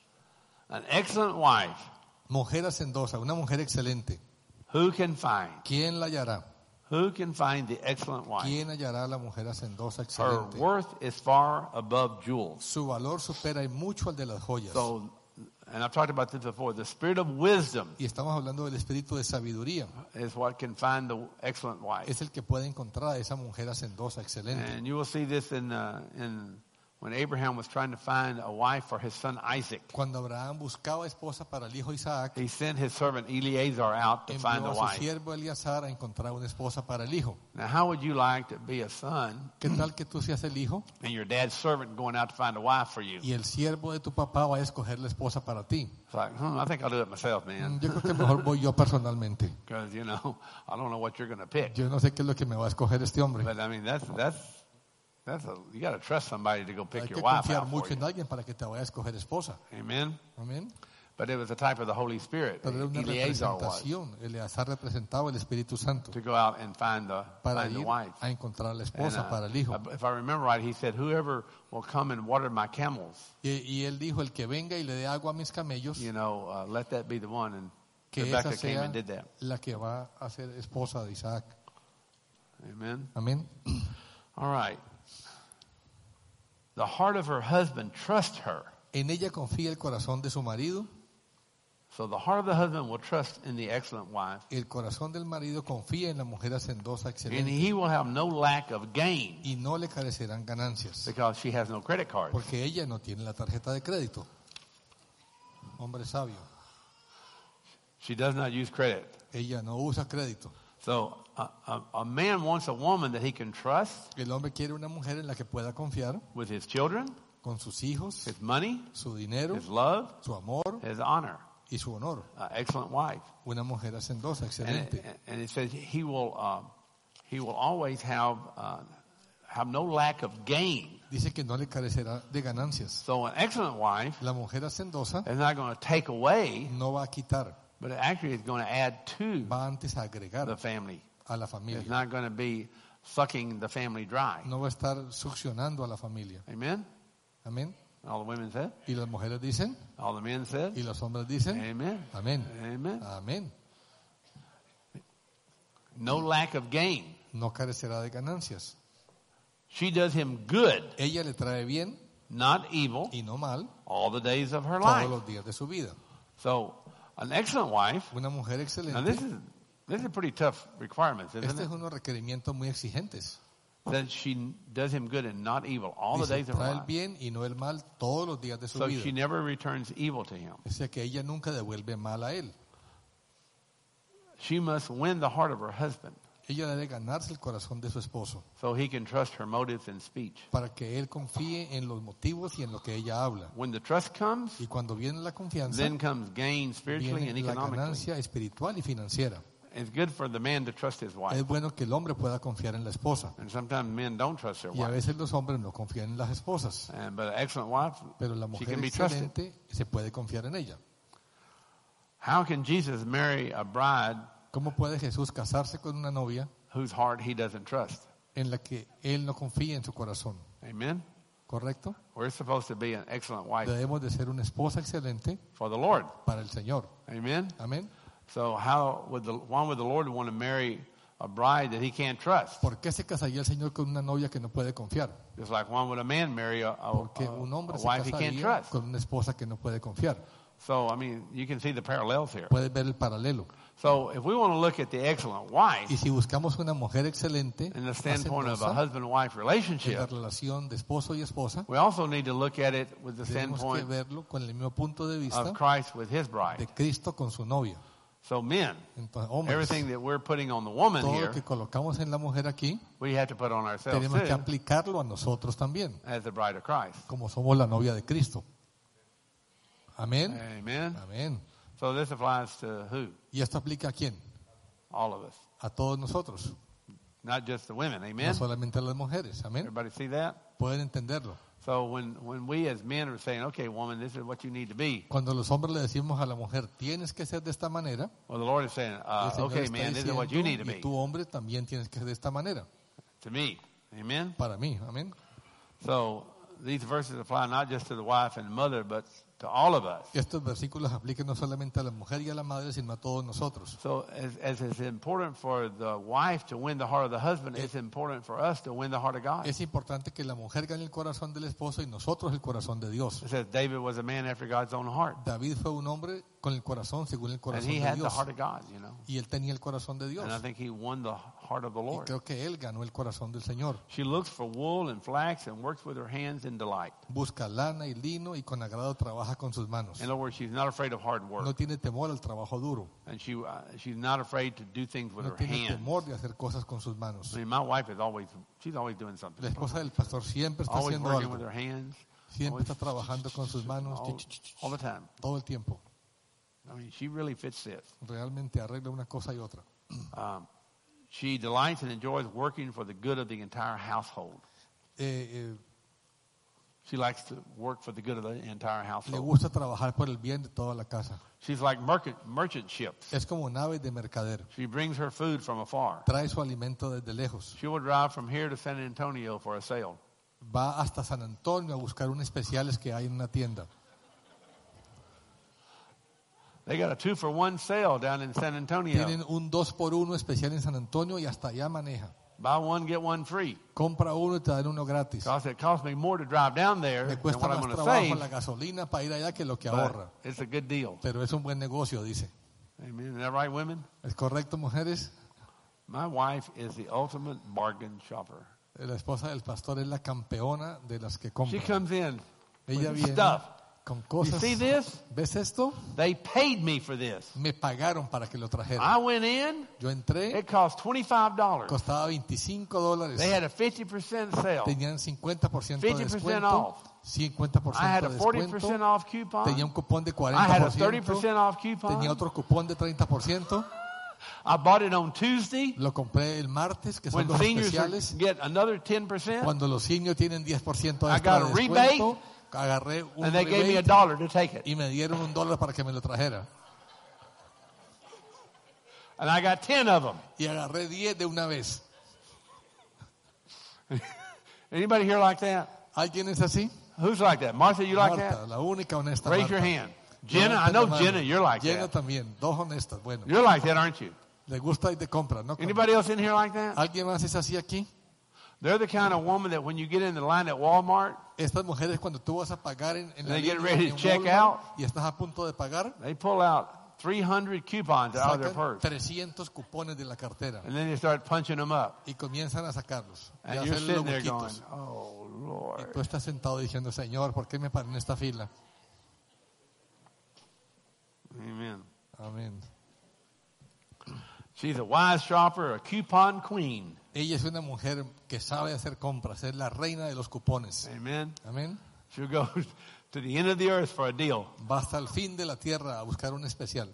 An excellent wife. Mujer hacendosa, una mujer excelente. Who can find? ¿Quién la hallará? Who can find the excellent wife? ¿Quién hallará a la mujer hacendosa Her excelente? worth is far above jewels. Su valor supera en mucho al de las joyas. So, and I've talked about this before, the spirit of wisdom Y estamos hablando del espíritu de sabiduría. is what can find the excellent wife. Es el que puede encontrar a esa mujer hacendosa excelente. And you will see this in when Abraham was trying to find a wife for his son Isaac. Cuando Abraham buscaba esposa para el hijo Isaac, He sent his servant Eleazar out to find envió a a su wife. siervo Eleazar a encontrar una esposa para el hijo. Now, how would you like to be a son ¿Qué tal que tú seas el hijo and your dad's servant going out to find a wife for you? y el siervo de tu papá va a escoger la esposa para ti? It's like, I think I'll do it myself, man. Yo creo que mejor voy yo personalmente. Because, I don't know what you're going to pick. Yo no sé qué es lo que me va a escoger este hombre. But, I mean, you got to trust somebody to go pick Hay your que wife confiar out for mucho you. en alguien para que te vaya a escoger esposa. Amen? Amén. But it was a type of the Holy Spirit. Pero era una Eleazar was. representación. Eleazar representaba el Espíritu Santo To go out and find para the ir wife. a encontrar la And, esposa para el hijo. if I remember right, he said, whoever will come and water my camels, Y él dijo, el que venga y le dé agua a mis camellos, let that be the one. And que Rebecca esa came sea and did that. la que va a ser esposa de Isaac. Amen. Amén. All right. The heart of her husband trusts her. En ella confía el corazón de su marido. So the heart of the husband will trust in the excellent wife. El corazón del marido confía en la mujer hacendosa And excelente. he will have no lack of gain Y no le carecerán ganancias. because she has no credit cards. Porque ella no tiene la tarjeta de crédito. Hombre sabio. She does not use credit. Ella no usa crédito. So a man wants a woman that he can trust El hombre quiere una mujer en la que pueda confiar with his children, con sus hijos, his money, su dinero, his love, su amor his honor. y su honor. Excellent wife. Una mujer hacendosa, excelente. And it says he will always have no lack of gain. Dice que no le carecerá de ganancias. So an excellent wife La mujer hacendosa is not going to take away, no va a quitar, but it actually is going to add to va antes a agregar the family. a la It's familia. not going to be sucking the family dry. No va a estar succionando a la familia. Amen? Amén. All the women said. Y las mujeres dicen, All the men said. y los hombres dicen, Amen. amén. Amen. Amén. No lack of gain. No carecerá de ganancias. She does him good, Ella le trae bien not evil, y no mal all the days of her todos life. los días de su vida. So, an excellent wife. Una mujer Now, excelente. this is pretty tough requirements, isn't Este es it? unos requerimientos muy exigentes. That she does him good and not evil all the Dice, days of her trae el life. bien y no el mal todos los días de su So she vida. never returns evil to him. O sea que ella nunca devuelve mal a él. She must win the heart of her husband Ella debe ganarse el corazón de su esposo so he can trust her motives and speech. para que él confíe en los motivos y en lo que ella habla. When the trust comes, Y cuando viene la confianza, then comes gain spiritually and viene la economically. ganancia espiritual y financiera. It's good for the man to trust his wife. Es bueno que el hombre pueda confiar en la esposa. And sometimes men don't trust their Y a wife. veces los hombres no confían en las esposas. But an excellent wife, Pero la she mujer can be trusted. excelente se puede confiar en ella. How can Jesus marry a bride ¿Cómo puede Jesús casarse con una novia whose heart he doesn't trust? en la que él no confía en su corazón? Amen? ¿correcto? We're supposed to be an excellent wife Debemos de ser una esposa excelente for the Lord. para el Señor. Amen? Amén. So why would the Lord want to marry a bride that he can't trust? ¿Por qué se casaría el Señor con una novia que no puede confiar? Just like why would a man marry a Porque un hombre se wife he can't casaría trust? con una esposa que no puede confiar. So, I mean, you can see the parallels here. Puedes ver el paralelo. So, if we want to look at the excellent wife Y si buscamos una mujer excelente, in the standpoint of a hacendosa, husband-wife en la relationship, relación de esposo y esposa, we also need to look at it with the tenemos que standpoint verlo con el mismo punto de vista of Christ with his de bride. Cristo con su novia. So, men, Entonces, hombres, everything that we're putting on the woman todo here, lo que colocamos en la mujer aquí, we have to put on ourselves tenemos que too, aplicarlo a nosotros también, as the bride of Christ. como somos la novia de Cristo. Amén. Amen. Amén. So this applies to who? ¿Y esto aplica a quién? All of us. A todos nosotros, Not just the women. no Amen. solamente a las mujeres. Amén. Everybody see that? Pueden entenderlo. So when we as men are saying, okay, woman, this is what you need to be. Cuando los hombres le decimos a la mujer, tienes que ser de esta manera, Well, the Lord is saying, el Señor okay, está man, this is what you need diciendo, to y be. tú hombre también tienes que ser de esta manera. To me. Amen. Para mí, amén. So these verses apply not just to the wife and the mother, but to all of us. Estos versículos aplican no solamente a la mujer y a la madre, sino a todos nosotros. So as it's important for the wife to win the heart of the husband, it's important for us to win the heart of God. Es importante que la mujer gane el corazón del esposo y nosotros el corazón de Dios. It says David was a man after God's own heart. David fue un hombre con el corazón según el And corazón he de had the Dios. heart of God, you know. Y él tenía el corazón de Dios. And I think he won the heart of the Y Lord. creo que él ganó el corazón del Señor. She looks for wool and flax and works with her hands in delight. Busca lana y lino y con agrado trabaja con sus manos. In other words, she's not afraid of hard No work. tiene temor al trabajo duro. And she's not afraid to do things with No her tiene hands. temor de hacer cosas con sus manos. I mean, my wife is she's always doing something. La esposa del pastor siempre está Always haciendo working algo. with her hands. Siempre Always- está trabajando con sus manos. all the time. Todo el tiempo. I mean, she really fits this. Realmente arregla una cosa y otra. She delights and enjoys working for the good of the entire household. She likes to work for the good of the entire Le household. gusta trabajar por el bien de toda la casa. She's like merchant ships. Es como nave de mercader. She brings her food from afar. Trae su alimento desde lejos. She will drive from here to San Antonio for a sale. Va hasta San Antonio a buscar unos especiales que hay en una tienda. They got a 2-for-1 sale down in San Antonio. Tienen un 2x1 especial en San Antonio y hasta allá maneja. Buy one, get one free. Compra uno y te dan uno gratis. Because it costs me more to drive down there Me than cuesta what I'm más going to trabajo save. la gasolina para ir allá que lo que But ahorra. it's a good deal. Pero es un buen negocio, dice. Amen. Is that right, women? ¿Es correcto, mujeres? My wife is the ultimate bargain shopper. La esposa del pastor es la campeona de las que She compran. comes in Ella with viene stuff. con You cosas. see this? ¿Ves esto? They paid me for this. Me pagaron para que lo trajera. I went in. Yo entré, It cost $25. costaba $25. They had a 50% sale. Tenían 50% de 50% descuento, off. 50% I had de a descuento. 40% off coupon. Tenía un cupón de I had a 40%. 30% off coupon. Tenía otro cupón de 30%. I bought it on Tuesday Lo compré el martes, que son when los seniors especiales. get another 10%. Cuando los seniors tienen 10% I extra got de a rebate, descuento, agarré un And they gave me rebate $1 to take it. y me dieron $1 para que me lo trajera. And I got 10 of them. Y agarré 10 de una vez. Anybody here like that? ¿Alguien es así? Who's like that? Martha, you like Marta, that? la única honesta. Raise Marta. your hand. Jenna, I Levanta know la mano. Jenna, you're like Jenna that. también, dos honestas. Bueno, You're like that, aren't you? le gusta ir de compra, ¿no? Anybody else in here like that? ¿Alguien más es así aquí? They're the kind of woman that when you get in the line at Walmart, Estas mujeres cuando tú vas a pagar en la They get línea ready en to check Walmart out. y estás a punto de pagar, they pull out 300 coupons out of their sacan purse. 300 cupones de la cartera And then they start punching them up. y comienzan a sacarlos y And a you're hacerle los sitting there going, huequitos. oh, Y Lord. tú estás sentado diciendo, Señor, ¿por qué me paré en esta fila? Amen. Amén. She's a wise shopper, a coupon queen. Ella es una mujer que sabe hacer compras, es la reina de los cupones. Amen. Amén. She'll go to the end of the earth for a deal. Va hasta el fin de la tierra a buscar un especial.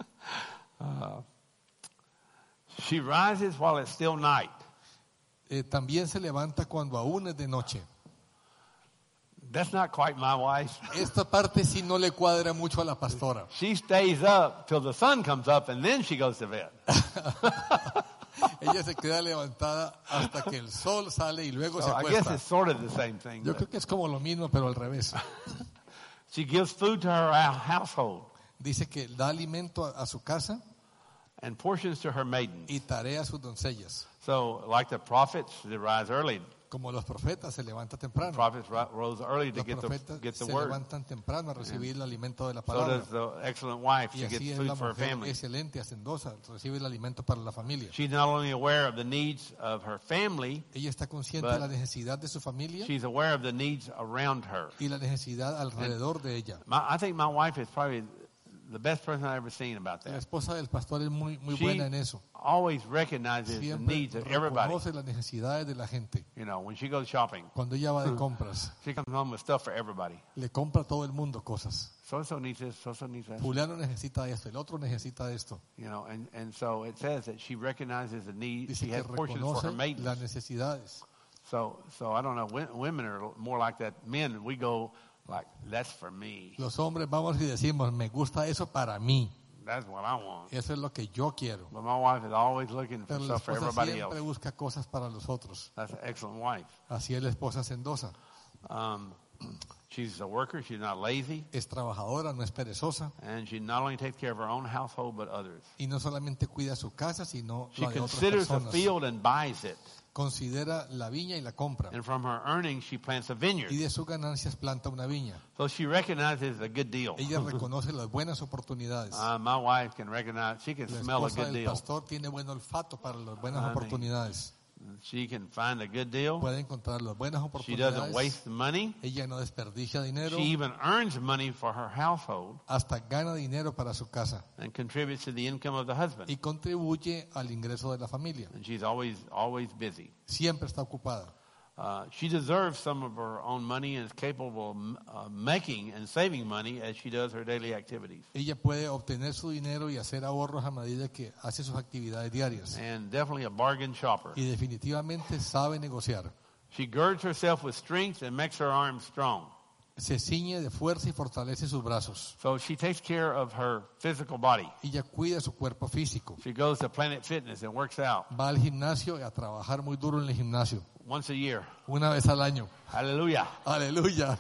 She rises while it's still night. También se levanta cuando aún es de noche. That's not quite my wife. Esta parte sí no le cuadra mucho a la pastora. She stays up till the sun comes up and then she goes to bed. Ella se queda levantada hasta que el sol sale y luego se So I guess acuesta. it's sort of the same thing. Yo but creo que es como lo mismo, pero al revés. She gives food to her household Dice que da alimento a su casa and portions to her maidens. y tarea a sus doncellas. So like the prophets, they rise early. Como los profetas se levantan temprano. Prophets rose early to Los get profetas the se word. levantan temprano a recibir el alimento de la So palabra. does the excellent wife. Y She así gets es food la for her mujer family. excelente, hacendosa, recibe el alimento para la familia. She's not only aware of the needs of her family, Ella está consciente de la necesidad de su familia she's aware of the needs around her. y la necesidad alrededor de ella. I think my wife is probably the best person I've ever seen about La that. esposa del pastor es muy She buena en eso. always recognizes the Siempre needs of everybody. reconoce las necesidades de la gente. You know, when she goes shopping, Cuando ella va de compras, she comes home with stuff for everybody. le compra a todo el mundo cosas. So-and-so needs this, so-and-so needs that. Juliano necesita esto, el otro necesita esto. You know, and so it says that she recognizes the need. Dice She que has portions for reconoce her maidens. las necesidades. So I don't know. Women are more like that. Men, we go like, that's for me. Los hombres vamos y decimos, me gusta eso para mí. That's what I want. Eso es lo que yo quiero. But my wife is always looking for Pero la stuff for esposa everybody siempre else. busca cosas para los otros. That's an excellent wife. Así es la esposa hacendosa. She's a worker. She's not lazy. Es trabajadora, no es perezosa. And she not only takes care of her own household, but others. Y no solamente cuida su casa, sino She la de otras considers a personas. field and buys it. Considera la viña y la compra. And from her earnings, she plants a vineyard. Y de sus ganancias planta una viña. So she recognizes a good deal. Ella reconoce las buenas oportunidades. My wife can recognize, she can La smell a esposa good del deal. pastor tiene buen olfato para las buenas Amén. oportunidades. She can find a good deal. Puede encontrar las buenas She doesn't oportunidades. waste money. Ella no desperdicia dinero. She even earns money for her household Hasta gana dinero para su casa. and contributes to the income of the husband. Y contribuye al ingreso de la familia. And she's always busy. Siempre está ocupada. She deserves some of her own money and is capable of making and saving money as she does her daily activities. Ella puede obtener su dinero y hacer ahorros a medida que hace sus actividades diarias. And definitely a bargain shopper. Y definitivamente sabe negociar. She girds herself with strength and makes her arms strong. Se ciñe de fuerza y fortalece sus brazos. So she takes care of her physical body. Ella cuida su cuerpo físico. She goes to Planet Fitness and works out Va al gimnasio y a trabajar muy duro en el gimnasio. once a year. Una vez al año. Hallelujah. Aleluya.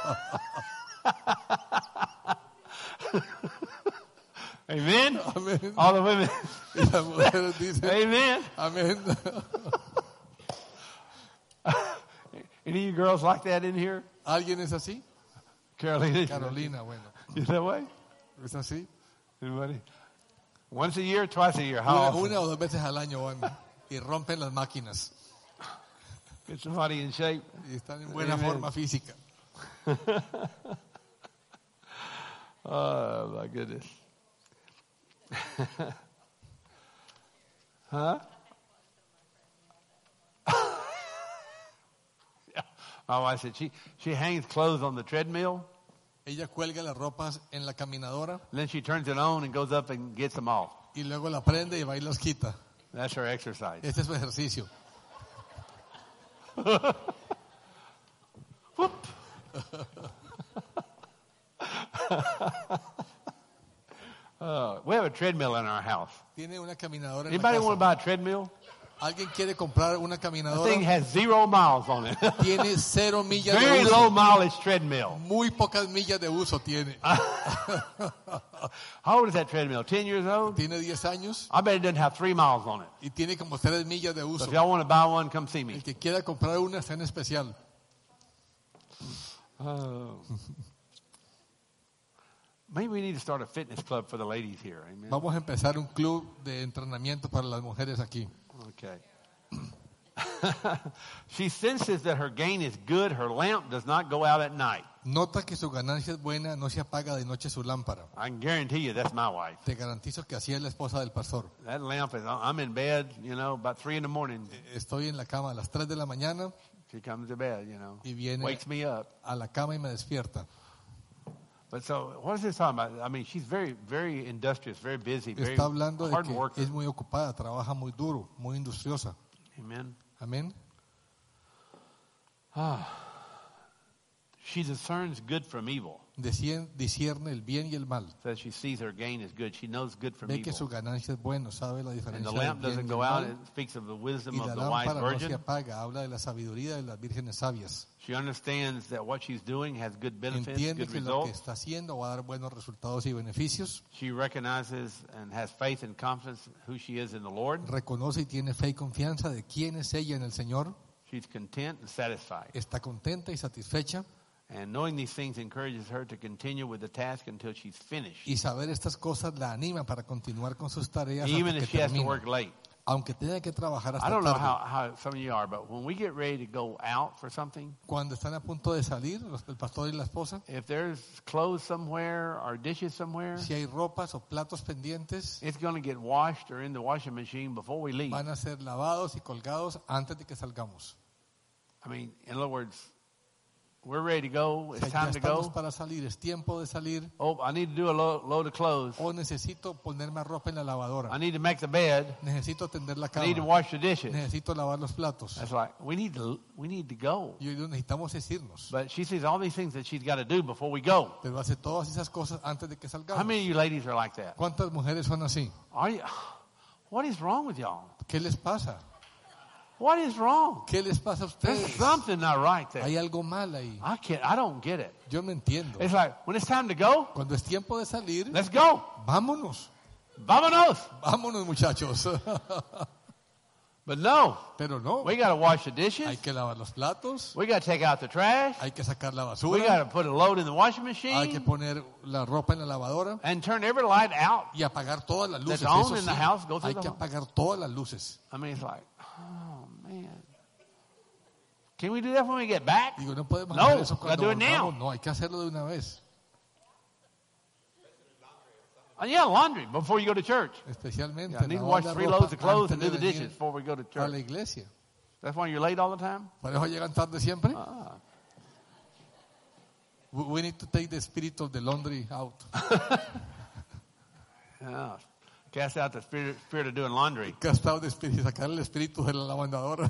Amen. Amén. All the women. Y las mujeres dicen, Amen. amén. Any of you girls like that in here? ¿Alguien es así? Carolina. Carolina, bueno. You that way? ¿Es así? Anybody? Once a year, twice a year. How often? Una o dos veces al año van y rompen las máquinas. Get somebody in shape. Y están en buena Amen. forma física. Oh, my goodness. Huh? Yeah. My wife said she hangs clothes on the treadmill, Ella cuelga las ropas en la caminadora and then she turns it on and goes up and gets them off. y luego la prende y va y las quita. That's her exercise. Este es su ejercicio. Whoop. We have a treadmill in our house. Tiene una caminadora en Anybody la want to casa. buy a treadmill? ¿Alguien quiere comprar una The thing caminadora? has 0 miles on it. Tiene 0 millas de Very low uso. mileage treadmill. Muy pocas millas de uso tiene. How old is that treadmill? 10 years old? Tiene 10 años I bet it doesn't have 3 miles on it. y tiene como 3 millas de So uso. if y'all want to buy one, come see me. El que quiera comprar una está en especial. Maybe we need to start a fitness club for the ladies here. Amen. Vamos a empezar un club de entrenamiento para las mujeres aquí. Okay. She senses that her gain is good. Her lamp does not go out at night. Nota que su ganancia es buena, no se apaga de noche su lámpara. I can guarantee you that's my wife. Te garantizo que así es la esposa del pastor. That lamp is, I'm in bed, about 3 in the morning. Estoy en la cama a las 3 de la mañana She comes to bed, y viene wakes me up. a la cama y me despierta. But so, what is this talking about? I mean, she's very, very industrious, very busy, very Está hablando de hard que worker. es muy ocupada, trabaja muy duro, muy industriosa. Amen. Amén. She discerns good from evil. discierne el bien y el mal. Says she sees her gain is good. She knows good from Ve que evil. su ganancia es bueno, sabe la And the diferencia del lamp bien doesn't y go el out. mal. It speaks of the Y wisdom la of the wise lámpara no se virgin. apaga, habla de la sabiduría de las vírgenes sabias. She understands that what she's doing has good benefits, Entiende good que lo que results. está haciendo va a dar buenos resultados y beneficios. She recognizes and has faith and confidence who she is in the Lord. Reconoce y tiene fe y confianza de quién es ella en el Señor. She's content and satisfied. Está contenta y satisfecha. And knowing these things encourages her to continue with the task until she's finished. Y saber estas cosas la anima para continuar con sus tareas Even hasta if que she has to termine. work late. Aunque tenga que trabajar I hasta don't know tarde. how some of you are, but when we get ready to go out for something, Cuando están a punto de salir, el pastor y la esposa, if there's clothes somewhere or dishes somewhere, si hay ropas o platos pendientes, it's going to get washed or in the washing machine before we leave. van a ser lavados y colgados antes de que salgamos. I mean, in other words, we're ready to go. O sea, It's ya time to estamos go. para salir, es tiempo de salir. Oh, I need to do a load of clothes. O necesito poner más ropa en la lavadora. I need to make the bed. Necesito tender la I need to cama. wash the dishes. Necesito lavar los platos. That's like we need to go. Y hoy necesitamos es irnos. But she sees all these things that she's got to do before we go. Pero hace todas esas cosas antes de que How salgamos. many of you ladies are like that? ¿Cuántas mujeres son así? Are you? What is wrong with y'all? ¿Qué les pasa? What is wrong? ¿Qué les pasa a There's ustedes? something not right there. Hay algo mal ahí. I don't get it. Yo no entiendo. It's like when it's time to go, Cuando es tiempo de salir, let's go. vámonos. Vámonos. Vámonos, muchachos. But no, Pero no. we got to wash the Hay dishes. que lavar los platos. We got to take out the trash. Hay que sacar la We basura. got to put a load in the washing Hay que machine poner la ropa en la lavadora. and turn every light out. Y apagar todas las luces. That's on Eso in the sí, house, go through hay the que home. apagar todas las luces. I mean, it's like, oh man. Can we do that when we get back? Digo, no podemos No, hacer eso gotta cuando do it now. volvamos. No, hay que hacerlo de una vez. Yeah, laundry before you go to church. Especialmente I need to lavar wash la 3 ropa loads of clothes antes and de do the venir dishes before we go to a church. la iglesia. That's why you're late all the time? ¿Por eso llegan tarde siempre? Ah. We need to take the spirit of the laundry out. Yeah. Cast out the spirit of doing laundry. Gastado de espíritu, sacar el espíritu de la lavadora,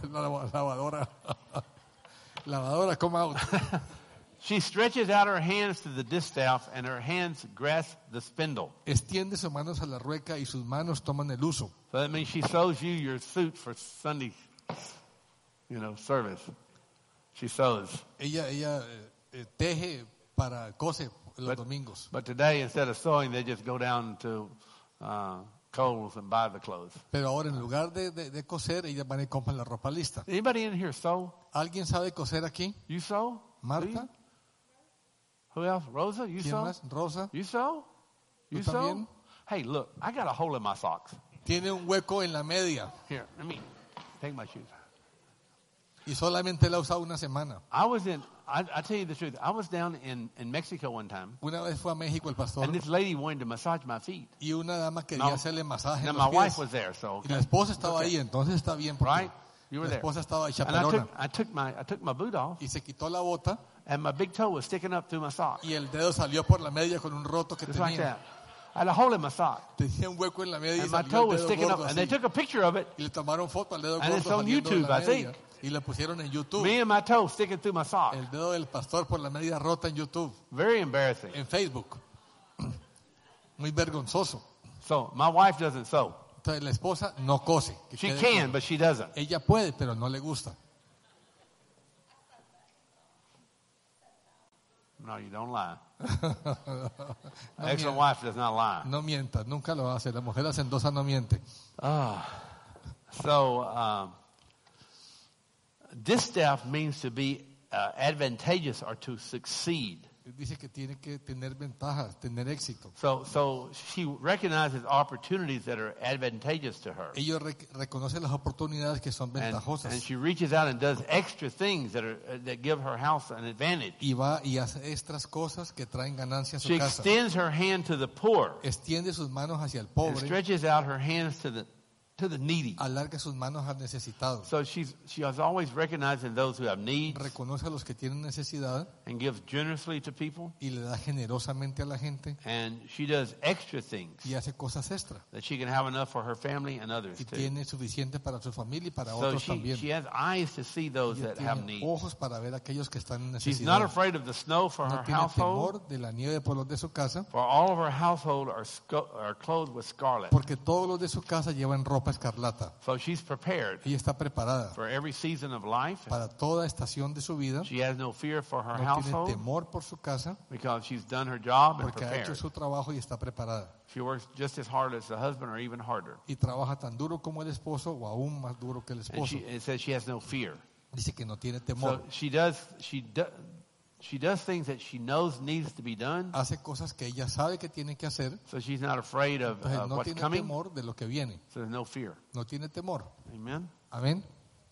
lavadora, come out. She stretches out her hands to the distaff, and her hands grasp the spindle. Extiende sus manos a la rueca y sus manos toman el uso. So that means she sews you your suit for Sunday, service. She sews. Ella teje para cose los domingos. But today, instead of sewing, they just go down to Kohl's and buy the clothes. Pero ahora en lugar de coser, ellas van y compran la ropa lista. Anybody in here sew? ¿Alguien sabe coser aquí? You sew? Marta, Who else? Rosa, you ¿quién sew? más? Rosa, You sew? You ¿Tú sew? también? Hey, look, I got a hole in my socks. tiene un hueco en la media Here, let me take my shoes. y solamente la ha usado una semana. I tell you the truth, I was down in Mexico one time, Una vez fue a México el pastor and this lady wanted to massage my feet. y una dama quería No. hacerle masaje Now, en my los wife pies. was there, so Y la esposa estaba Okay. ahí, entonces está bien porque Right? You were la there. esposa estaba ahí And chaperona I took my boot off, y se quitó la bota and my big toe was sticking up through my sock, y el dedo salió por la media con un roto que just like tenía. that. I had a hole in my sock, Tenía un hueco en la media y and my salió toe el was dedo sticking up, gordo and they así. took a picture of it. Y le tomaron foto al dedo And it's gordo on saliendo de YouTube, la I think. media y le pusieron en YouTube. Me and my toe sticking through my sock. El dedo del pastor por la media rota en YouTube, Very embarrassing. en Facebook. Muy vergonzoso. So my wife doesn't sew. Entonces la esposa no cose. que She quede can, claro. but she doesn't. Ella puede, pero no le gusta. No, you don't lie. No Excellent mientas, wife does not lie. no mientas, nunca lo hace. La mujer hacendosa no miente. So distaff means to be advantageous or to succeed. Dice que tiene que tener ventajas, tener éxito. So she recognizes opportunities that are advantageous to her. Ella reconoce las oportunidades que son And ventajosas. she reaches out and does extra things that give her house an advantage. Y va y hace extras cosas que traen ganancia a su She casa. extends her hand to the poor Extiende sus manos hacia el and pobre stretches out her hands to to the needy. Alarga sus manos al necesitado. So she is always recognizing those who have needs Reconoce a los que tienen necesidad and gives generously to people. y le da generosamente a la gente And she does extra things y hace cosas extra. that she can have enough for her family and others Y too. tiene suficiente para su familia y para So otros también. she has eyes to see those Ella that have tiene needs. ojos para ver a aquellos que están en She's not necesidad. afraid of the snow for No her tiene household, temor de la nieve por los de su casa, for all of her household are clothed with scarlet. porque todos los de su casa llevan ropa escarlata. So she's prepared Ella está preparada for every season of life. para toda estación de su vida. She has no fear for her No tiene household temor por su casa because she's done her job and porque ha hecho prepared. su trabajo y está preparada. She works just as hard as the husband or even harder. Y trabaja tan duro como el esposo o aún más duro que el And esposo. it says she has no fear. Dice que no tiene So temor. she does things that she knows needs to be done. Hace cosas que ella sabe que tiene que hacer. So she's not afraid of Entonces no what's tiene coming. temor de lo que viene. So there's no fear. No tiene temor. Amen. Amén.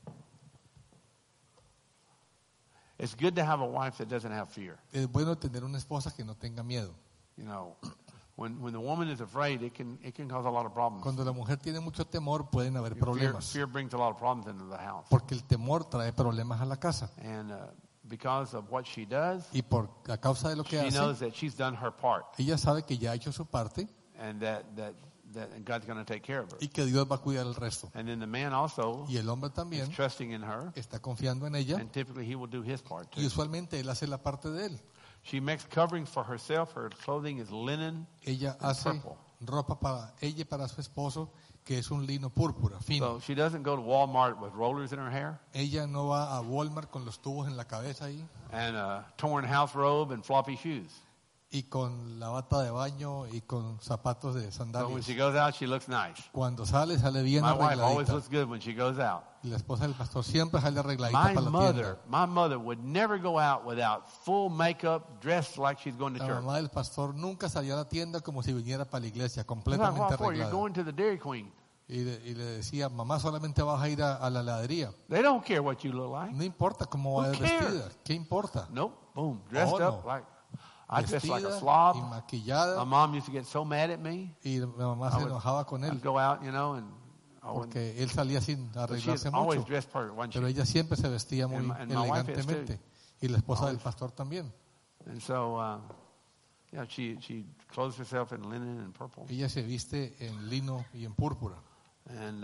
It's good to have a wife that doesn't have fear. Es bueno tener una esposa que no tenga miedo. You know, when the woman is afraid, it can cause a lot of problems. Cuando la mujer tiene mucho temor pueden haber Fear, problemas. fear brings a lot of problems into the house. Porque el temor trae problemas a la casa. And because of what she does, Y por a causa de lo que she hace, knows that she's done her part ella sabe que ya ha hecho su parte and that God's going to take care of her. y que Dios va a cuidar el resto. And then the man also Y el hombre is también trusting in her, está confiando en ella and typically he will do his part y too. usualmente él hace la parte de él. She makes coverings for herself. Her clothing is linen. Ella hace purple. ropa para ella y para su esposo que es un lino púrpura, fino. So she doesn't go to Walmart with rollers in her hair Ella no va a Walmart con los tubos en la cabeza ahí and a torn house robe and floppy shoes. y con la bata de baño y con zapatos de So when sandalias. she goes out, she looks nice. Cuando sale bien My wife always arregladita. looks good when she goes out. Y la esposa del pastor siempre sale arregladita My para la mother, tienda. my mother would never go out without full makeup, dressed like she's going to La church. mamá del pastor nunca salía a la tienda como si viniera para la iglesia, It's like, completamente what for? You're arreglada. going to the Dairy Queen. Y le decía, mamá, solamente vas a ir a la heladería. They don't care what you look like. No importa cómo Who vayas cares? vestida. ¿Qué importa? Nope. Boom. Dressed Oh, up no. like I dressed like a Vestida y slob. My maquillada. mom used to get so mad at me. Y la mamá se I would- enojaba con I'd él go out, you know, and I wouldn't. porque él salía sin But she was arreglarse always mucho. dressed perfect, wasn't Pero she? ella siempre se vestía muy And my wife is elegantemente. Y la esposa del pastor también. And so, yeah, she clothes herself in linen and purple, Ella se viste en lino y en púrpura. and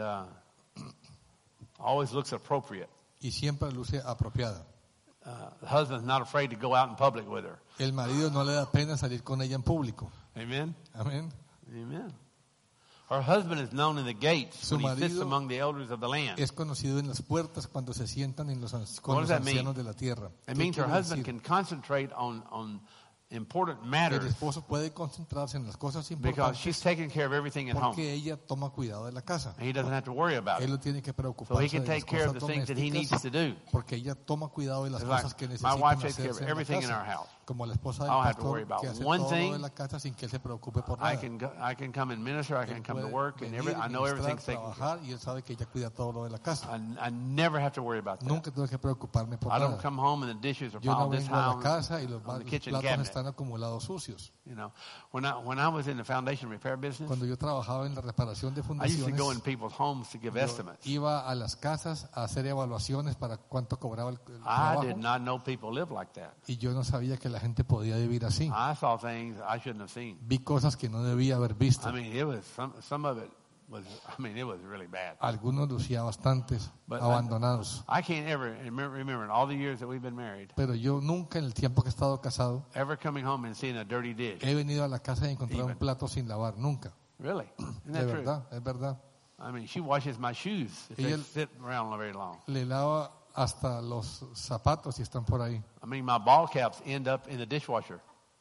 always looks appropriate. Y siempre luce apropiada. The husband's not afraid to go out in public with her. El marido no le da pena salir con ella en público. Amen. Amén. Amen. Her husband is known in the gates Su when he sits marido among the elders of the land. Es conocido en las puertas cuando se sientan con What los does that mean? ancianos de la tierra. It ¿Qué means her quiere husband decir? can concentrate on important El matters esposo puede concentrarse en las cosas because she's importantes taking care of everything at home. porque ella toma cuidado de la casa. And he doesn't have to worry about Él it. no tiene que So he preocuparse can de las take care of cosas the things that he needs domésticas to do. porque ella toma cuidado de las It's cosas like que my necesitan wife takes care of hacerse en la everything in our casa. house. Como la esposa del I don't have to worry pastor about que hace one todo thing. lo de la casa sin que él se preocupe por I nada. can come and minister. I can Él come to puede work, and venir, I know everything's ministrar, taken care of. trabajar y él sabe que ella cuida todo lo de la casa. I never have to worry about that. Nunca tengo que preocuparme por I don't nada. come home and the dishes are Yo no piled this vengo a la high casa y los on the kitchen platos cabinet. están acumulados sucios. You know, when I was in the foundation repair business, Cuando yo trabajaba en la reparación de I used to go in fundaciones, people's homes to give yo estimates. iba a las casas a hacer evaluaciones para cuánto cobraba el I trabajo did not know people live like that. y yo no sabía que la gente podía vivir así. I saw things I shouldn't have seen. Vi cosas que no debía haber visto. I mean, it was some of it was. I mean, it was really bad. Algunos lucía bastantes But abandonados. I can't ever remember in all the years that we've been married, Pero yo nunca en el tiempo que he estado casado ever coming home and seeing a dirty dish. he venido a la casa y encontrado un Even. plato sin lavar. Nunca. Really? Isn't De that true? verdad, es verdad. I mean, she washes my shoes if they Ella- sit around very long. Le lava hasta los zapatos si están por ahí. I mean, my ball caps end up in the dishwasher.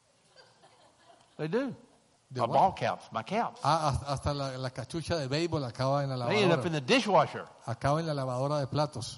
They do. ¿De My what? ball caps, my caps. Hasta la cachucha de béisbol acaba en la They end up in lavadora. the dishwasher. Acaba en la lavadora de platos.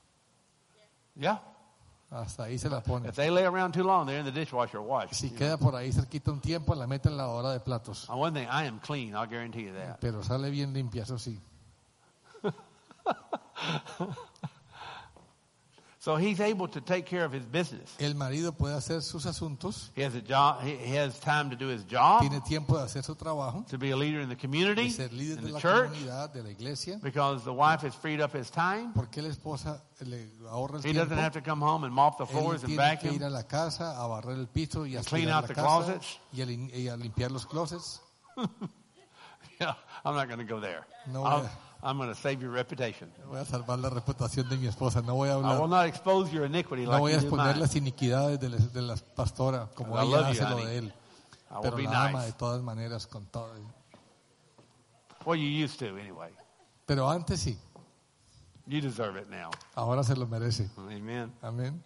Yeah. Hasta ahí se la pone. If they lay around too long, they're in the dishwasher washed. Si queda por ahí cerquita un tiempo, la mete en la lavadora de platos. One thing, I am clean. I'll guarantee you that. Pero sale bien limpia, eso sí. So he's able to take care of his business. El marido puede hacer sus asuntos, He has a job. He has time to do his job, tiene tiempo de hacer su trabajo, to be a leader in the de community, ser líder in de the la church, comunidad, de la iglesia. because the wife has freed up his time. Porque la esposa le ahorra el He tiempo. doesn't have to come home and mop the Él floors and tiene que ir vacuum. a la casa a barrer el piso y a clean aspirar out la the casa closets. y a limpiar los closets. Yeah, I'm not going to go there. No I'm going to save your reputation. Voy a salvar la reputación de mi esposa. No voy a I will hablar, not expose your iniquity no like voy a you do exponer mine. las iniquidades de la pastora como I ella love you, hace lo honey. de él. I will Pero be la ama de nice. todas maneras con todo. Well, you used to anyway. Pero antes sí, You deserve it now. ahora se lo merece. Amen. Amén.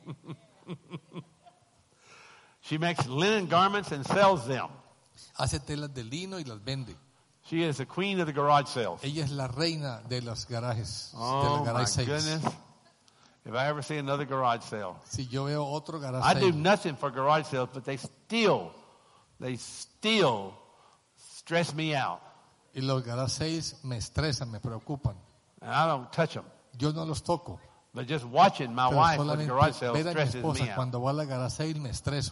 She makes linen garments and sells them. Hace telas de lino y las vende. She is the queen of the garage sales. Ella es la reina de los garajes, de Oh los my garage sales. goodness. If I ever see another garage sale. Si yo veo otro garage I do sale, nothing for garage sales, but they still stress me out. y los garage sales me estresan, me preocupan. And I don't touch them. Yo no los toco. But just watching my Pero wife with solamente garage sales ver a mi stresses esposa me out. cuando va a la garage sale me estreso.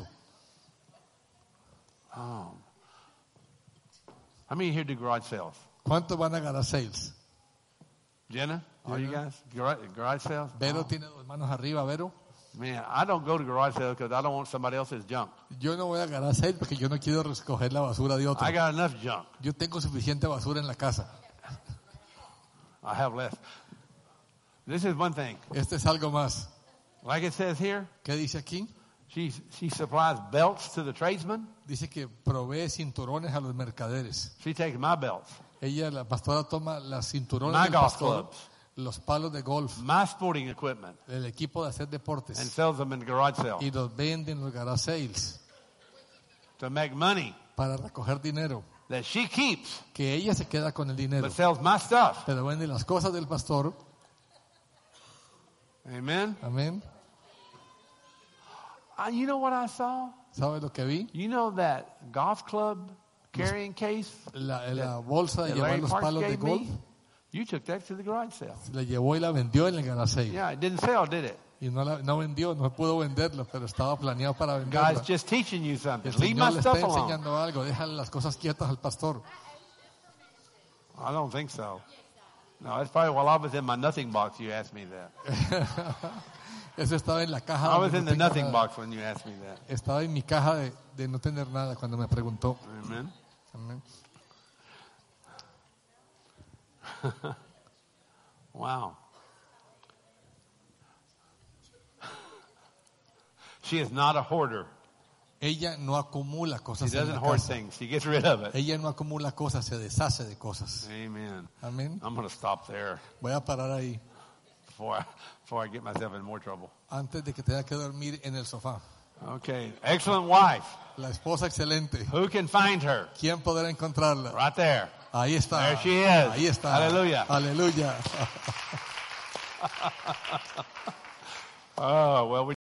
Oh. How many here do garage sales? ¿Cuántos van a garage sales? Jenna? All you guys? Garage sales? Vero Oh. tiene dos manos arriba, Vero. Man, I don't go to garage sales because I don't want somebody else's junk. Yo no voy a garage sale porque yo no quiero recoger la basura de otro. I got enough junk. Yo tengo suficiente basura en la casa. I have less. This is one thing. Este es algo más. Like it says here, ¿Qué dice aquí? she supplies belts to the tradesmen. Dice que provee cinturones a los mercaderes. She takes my belts, Ella, la pastora, toma las cinturones my del golf pastor, clubs, los palos de golf, my sporting equipment, el equipo de hacer and deportes sells them in the garage sale y los vende en los garage sales to make money para recoger dinero. that she keeps, Que ella se queda con el dinero, but sells my stuff. pero vende las cosas del pastor. Amen. Amén. You know what I saw? ¿Sabe lo que vi? You know that golf club carrying case La bolsa de that llevar Larry los Parks palos de gave golf, me? You took that to the garage sale. la llevó y la vendió en el garage sale. Yeah, it didn't sell, did it? Y no vendió, no pudo venderlo, pero estaba planeado para God's venderla. just teaching you something. El Leave my Señor le está stuff alone. enseñando algo, déjale las cosas quietas al pastor. I don't think so. No, it's probably while I was in my nothing box you asked me that. Eso estaba en la caja. I was donde in no the tengo nothing nada. box when you asked me that. Estaba en mi caja de no tener nada cuando me preguntó. Amen. Amén. Wow. She is not a hoarder. Ella no acumula She cosas en doesn't la hoard casa. things. She gets rid of it. Ella no acumula cosas, se deshace de cosas. Amen. Amén. I'm going to stop there Voy a parar ahí before I get myself in more trouble. antes de que tenga que dormir en el sofá. Okay. Excellent wife. La esposa excelente. Who can find her? ¿Quién podrá encontrarla? Right there. Ahí está. There she is. Ahí está. Aleluya. Aleluya. Oh, well, we